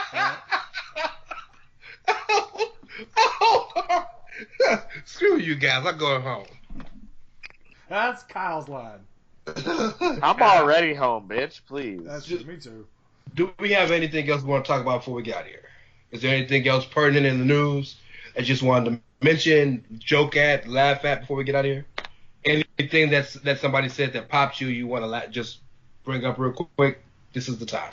All right? Screw you guys. I'm going home. That's Kyle's line. I'm already home, bitch. Please. That's true. Me too. Do we have anything else we want to talk about before we get out of here? Is there anything else pertinent in the news that you just wanted to mention, joke at, laugh at before we get out of here? Anything that's that somebody said that popped you, you want to la- just bring up real quick? This is the time.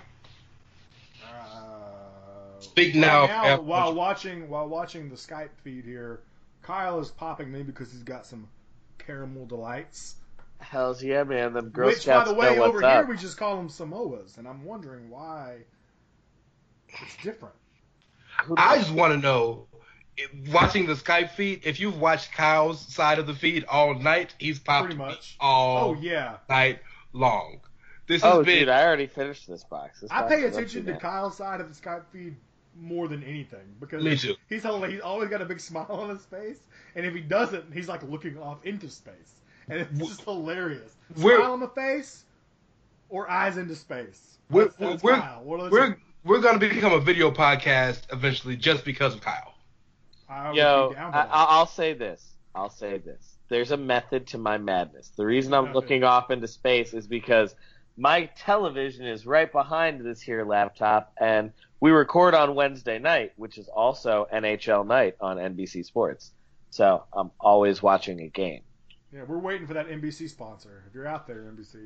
Uh, Speak now. right now, F- while watching while watching the Skype feed here, Kyle is popping me because he's got some caramel delights. Hells yeah, man. Them Girl Which, Scouts by the way, know over what's here up. we just call them Samoas, and I'm wondering why it's different. Who I knows? just want to know, if- watching the Skype feed, if you've watched Kyle's side of the feed all night, he's popped Pretty much. all Oh yeah, night long. This has Oh, been dude, I already finished this box. This I box pay is attention empty to now. Kyle's side of the Skype feed more than anything because Me too. he's always, he's always got a big smile on his face, and if he doesn't, he's like looking off into space, and it's just hilarious. We're- Smile on the face or eyes into space. We're That's- that's we're Kyle. What are the we're, two? we're gonna become a video podcast eventually just because of Kyle. I would Yo, be down for I, that. I- I'll say this. I'll say this. There's a method to my madness. The reason I'm Method. looking off into space is because my television is right behind this here laptop, and we record on Wednesday night, which is also N H L night on N B C Sports. So I'm always watching a game. Yeah, we're waiting for that N B C sponsor. If you're out there, N B C.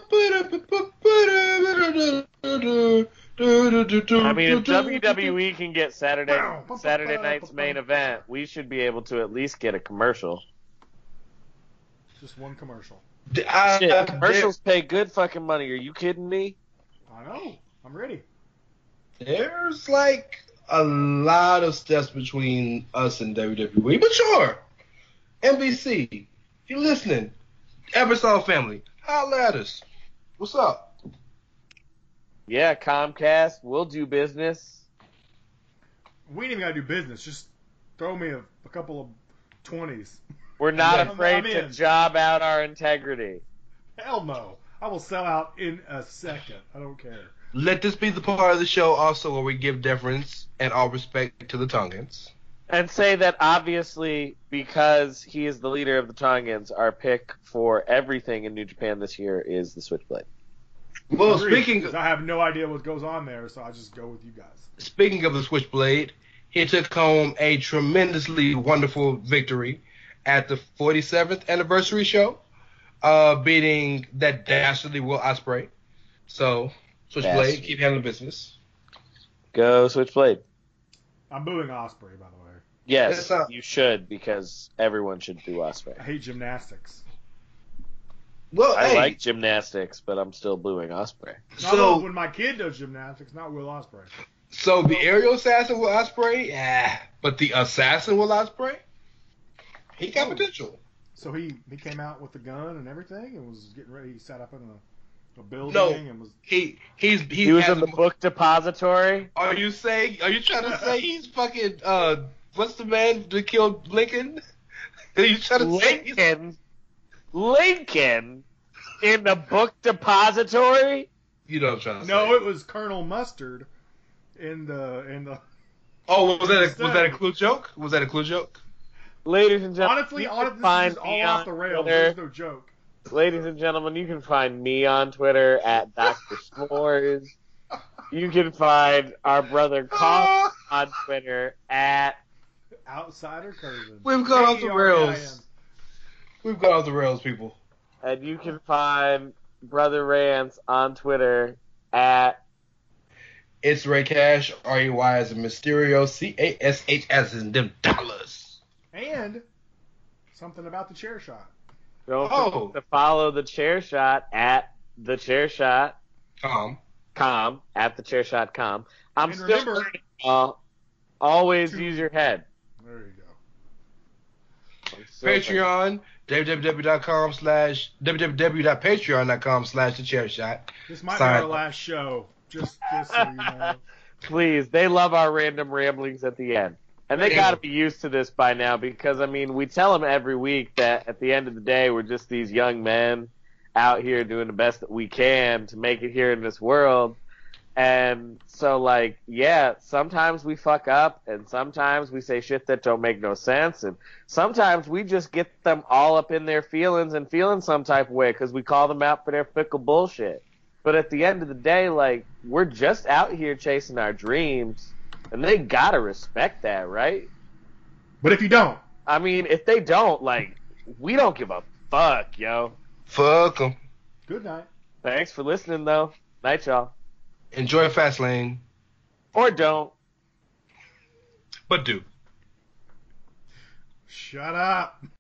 I mean, if W W E can get Saturday Saturday night's main event, we should be able to at least get a commercial. Just one commercial. I- Shit, I- commercials pay good fucking money. Are you kidding me? I know. I'm ready. There's like a lot of steps between us and W W E, but sure, N B C, if you're listening, Ebersol family, holla at us. What's up? Yeah, Comcast, we'll do business. We ain't even gotta do business. Just throw me a, a couple of twenties. We're not I'm- afraid I'm to in. job out our integrity. Hell no. I will sell out in a second. I don't care. Let this be the part of the show also where we give deference and all respect to the Tongans. And say that obviously, because he is the leader of the Tongans, our pick for everything in New Japan this year is the Switchblade. Well, Agreed, speaking 'cause I have no idea what goes on there, so I just go with you guys. speaking of the Switchblade, he took home a tremendously wonderful victory at the forty-seventh anniversary show, uh, beating that dastardly Will Ospreay. So, Switchblade, Dastardly. keep handling business. Go Switchblade. I'm booing Osprey, by the way. Yes, It's not- you should, because everyone should do Osprey. I hate gymnastics. Well, I hey, like gymnastics, but I'm still booing Osprey. No, so when my kid does gymnastics, not Will Osprey. so the aerial assassin Will Ospreay, yeah, but the assassin Will Ospreay, he got potential. So he, he came out with the gun and everything and was getting ready. He sat up in a, a building No. and was. He he's he, He was has in the a- book depository. Are you saying? Are you trying to say he's fucking? Uh, what's the man that killed Lincoln? Are you trying to say? he's- Lincoln, Lincoln, in the book depository. You know what I'm trying to say? No, it was Colonel Mustard in the in the. Oh, was that a, was that a clue joke? Was that a clue joke? Ladies and gentlemen, Honestly, you can honestly, this find is all me off on the rails. Twitter. There's no joke. Ladies and gentlemen, you can find me on Twitter at Doctor S'mores. You can find our brother Colin on Twitter at Outsider Curvin. We've gone off the A E R V I N. rails. We've gone off the rails, people. and you can find Brother Rance on Twitter at It's Ray Cash, R E Y as in Mysterio, C A S H as in them dollars. And something about the chair shot. don't Oh. forget to follow the Chair Shot at the Chair Shot Tom. com at the Chair Shot com. I'm And still remember- learning, uh, always To- use your head. There you go. I'm still learning. Patreon, www.com slash www.patreon.com slash the chair shot. This might Sorry. be our last show. Just, just so you know. Please, they love our random ramblings at the end. And they They got to do. be used to this by now because, I mean, we tell them every week that at the end of the day, we're just these young men out here doing the best that we can to make it here in this world. And so, like, yeah, sometimes we fuck up and sometimes we say shit that don't make no sense. And sometimes we just get them all up in their feelings and feeling some type of way because we call them out for their fickle bullshit. But at the end of the day, like, we're just out here chasing our dreams. And they gotta respect that, right? But if you don't, I mean, if they don't, like, we don't give a fuck, yo. Fuck 'em. good night. Thanks for listening, though. Night, y'all. Enjoy Fastlane, Or don't. but do. Shut up.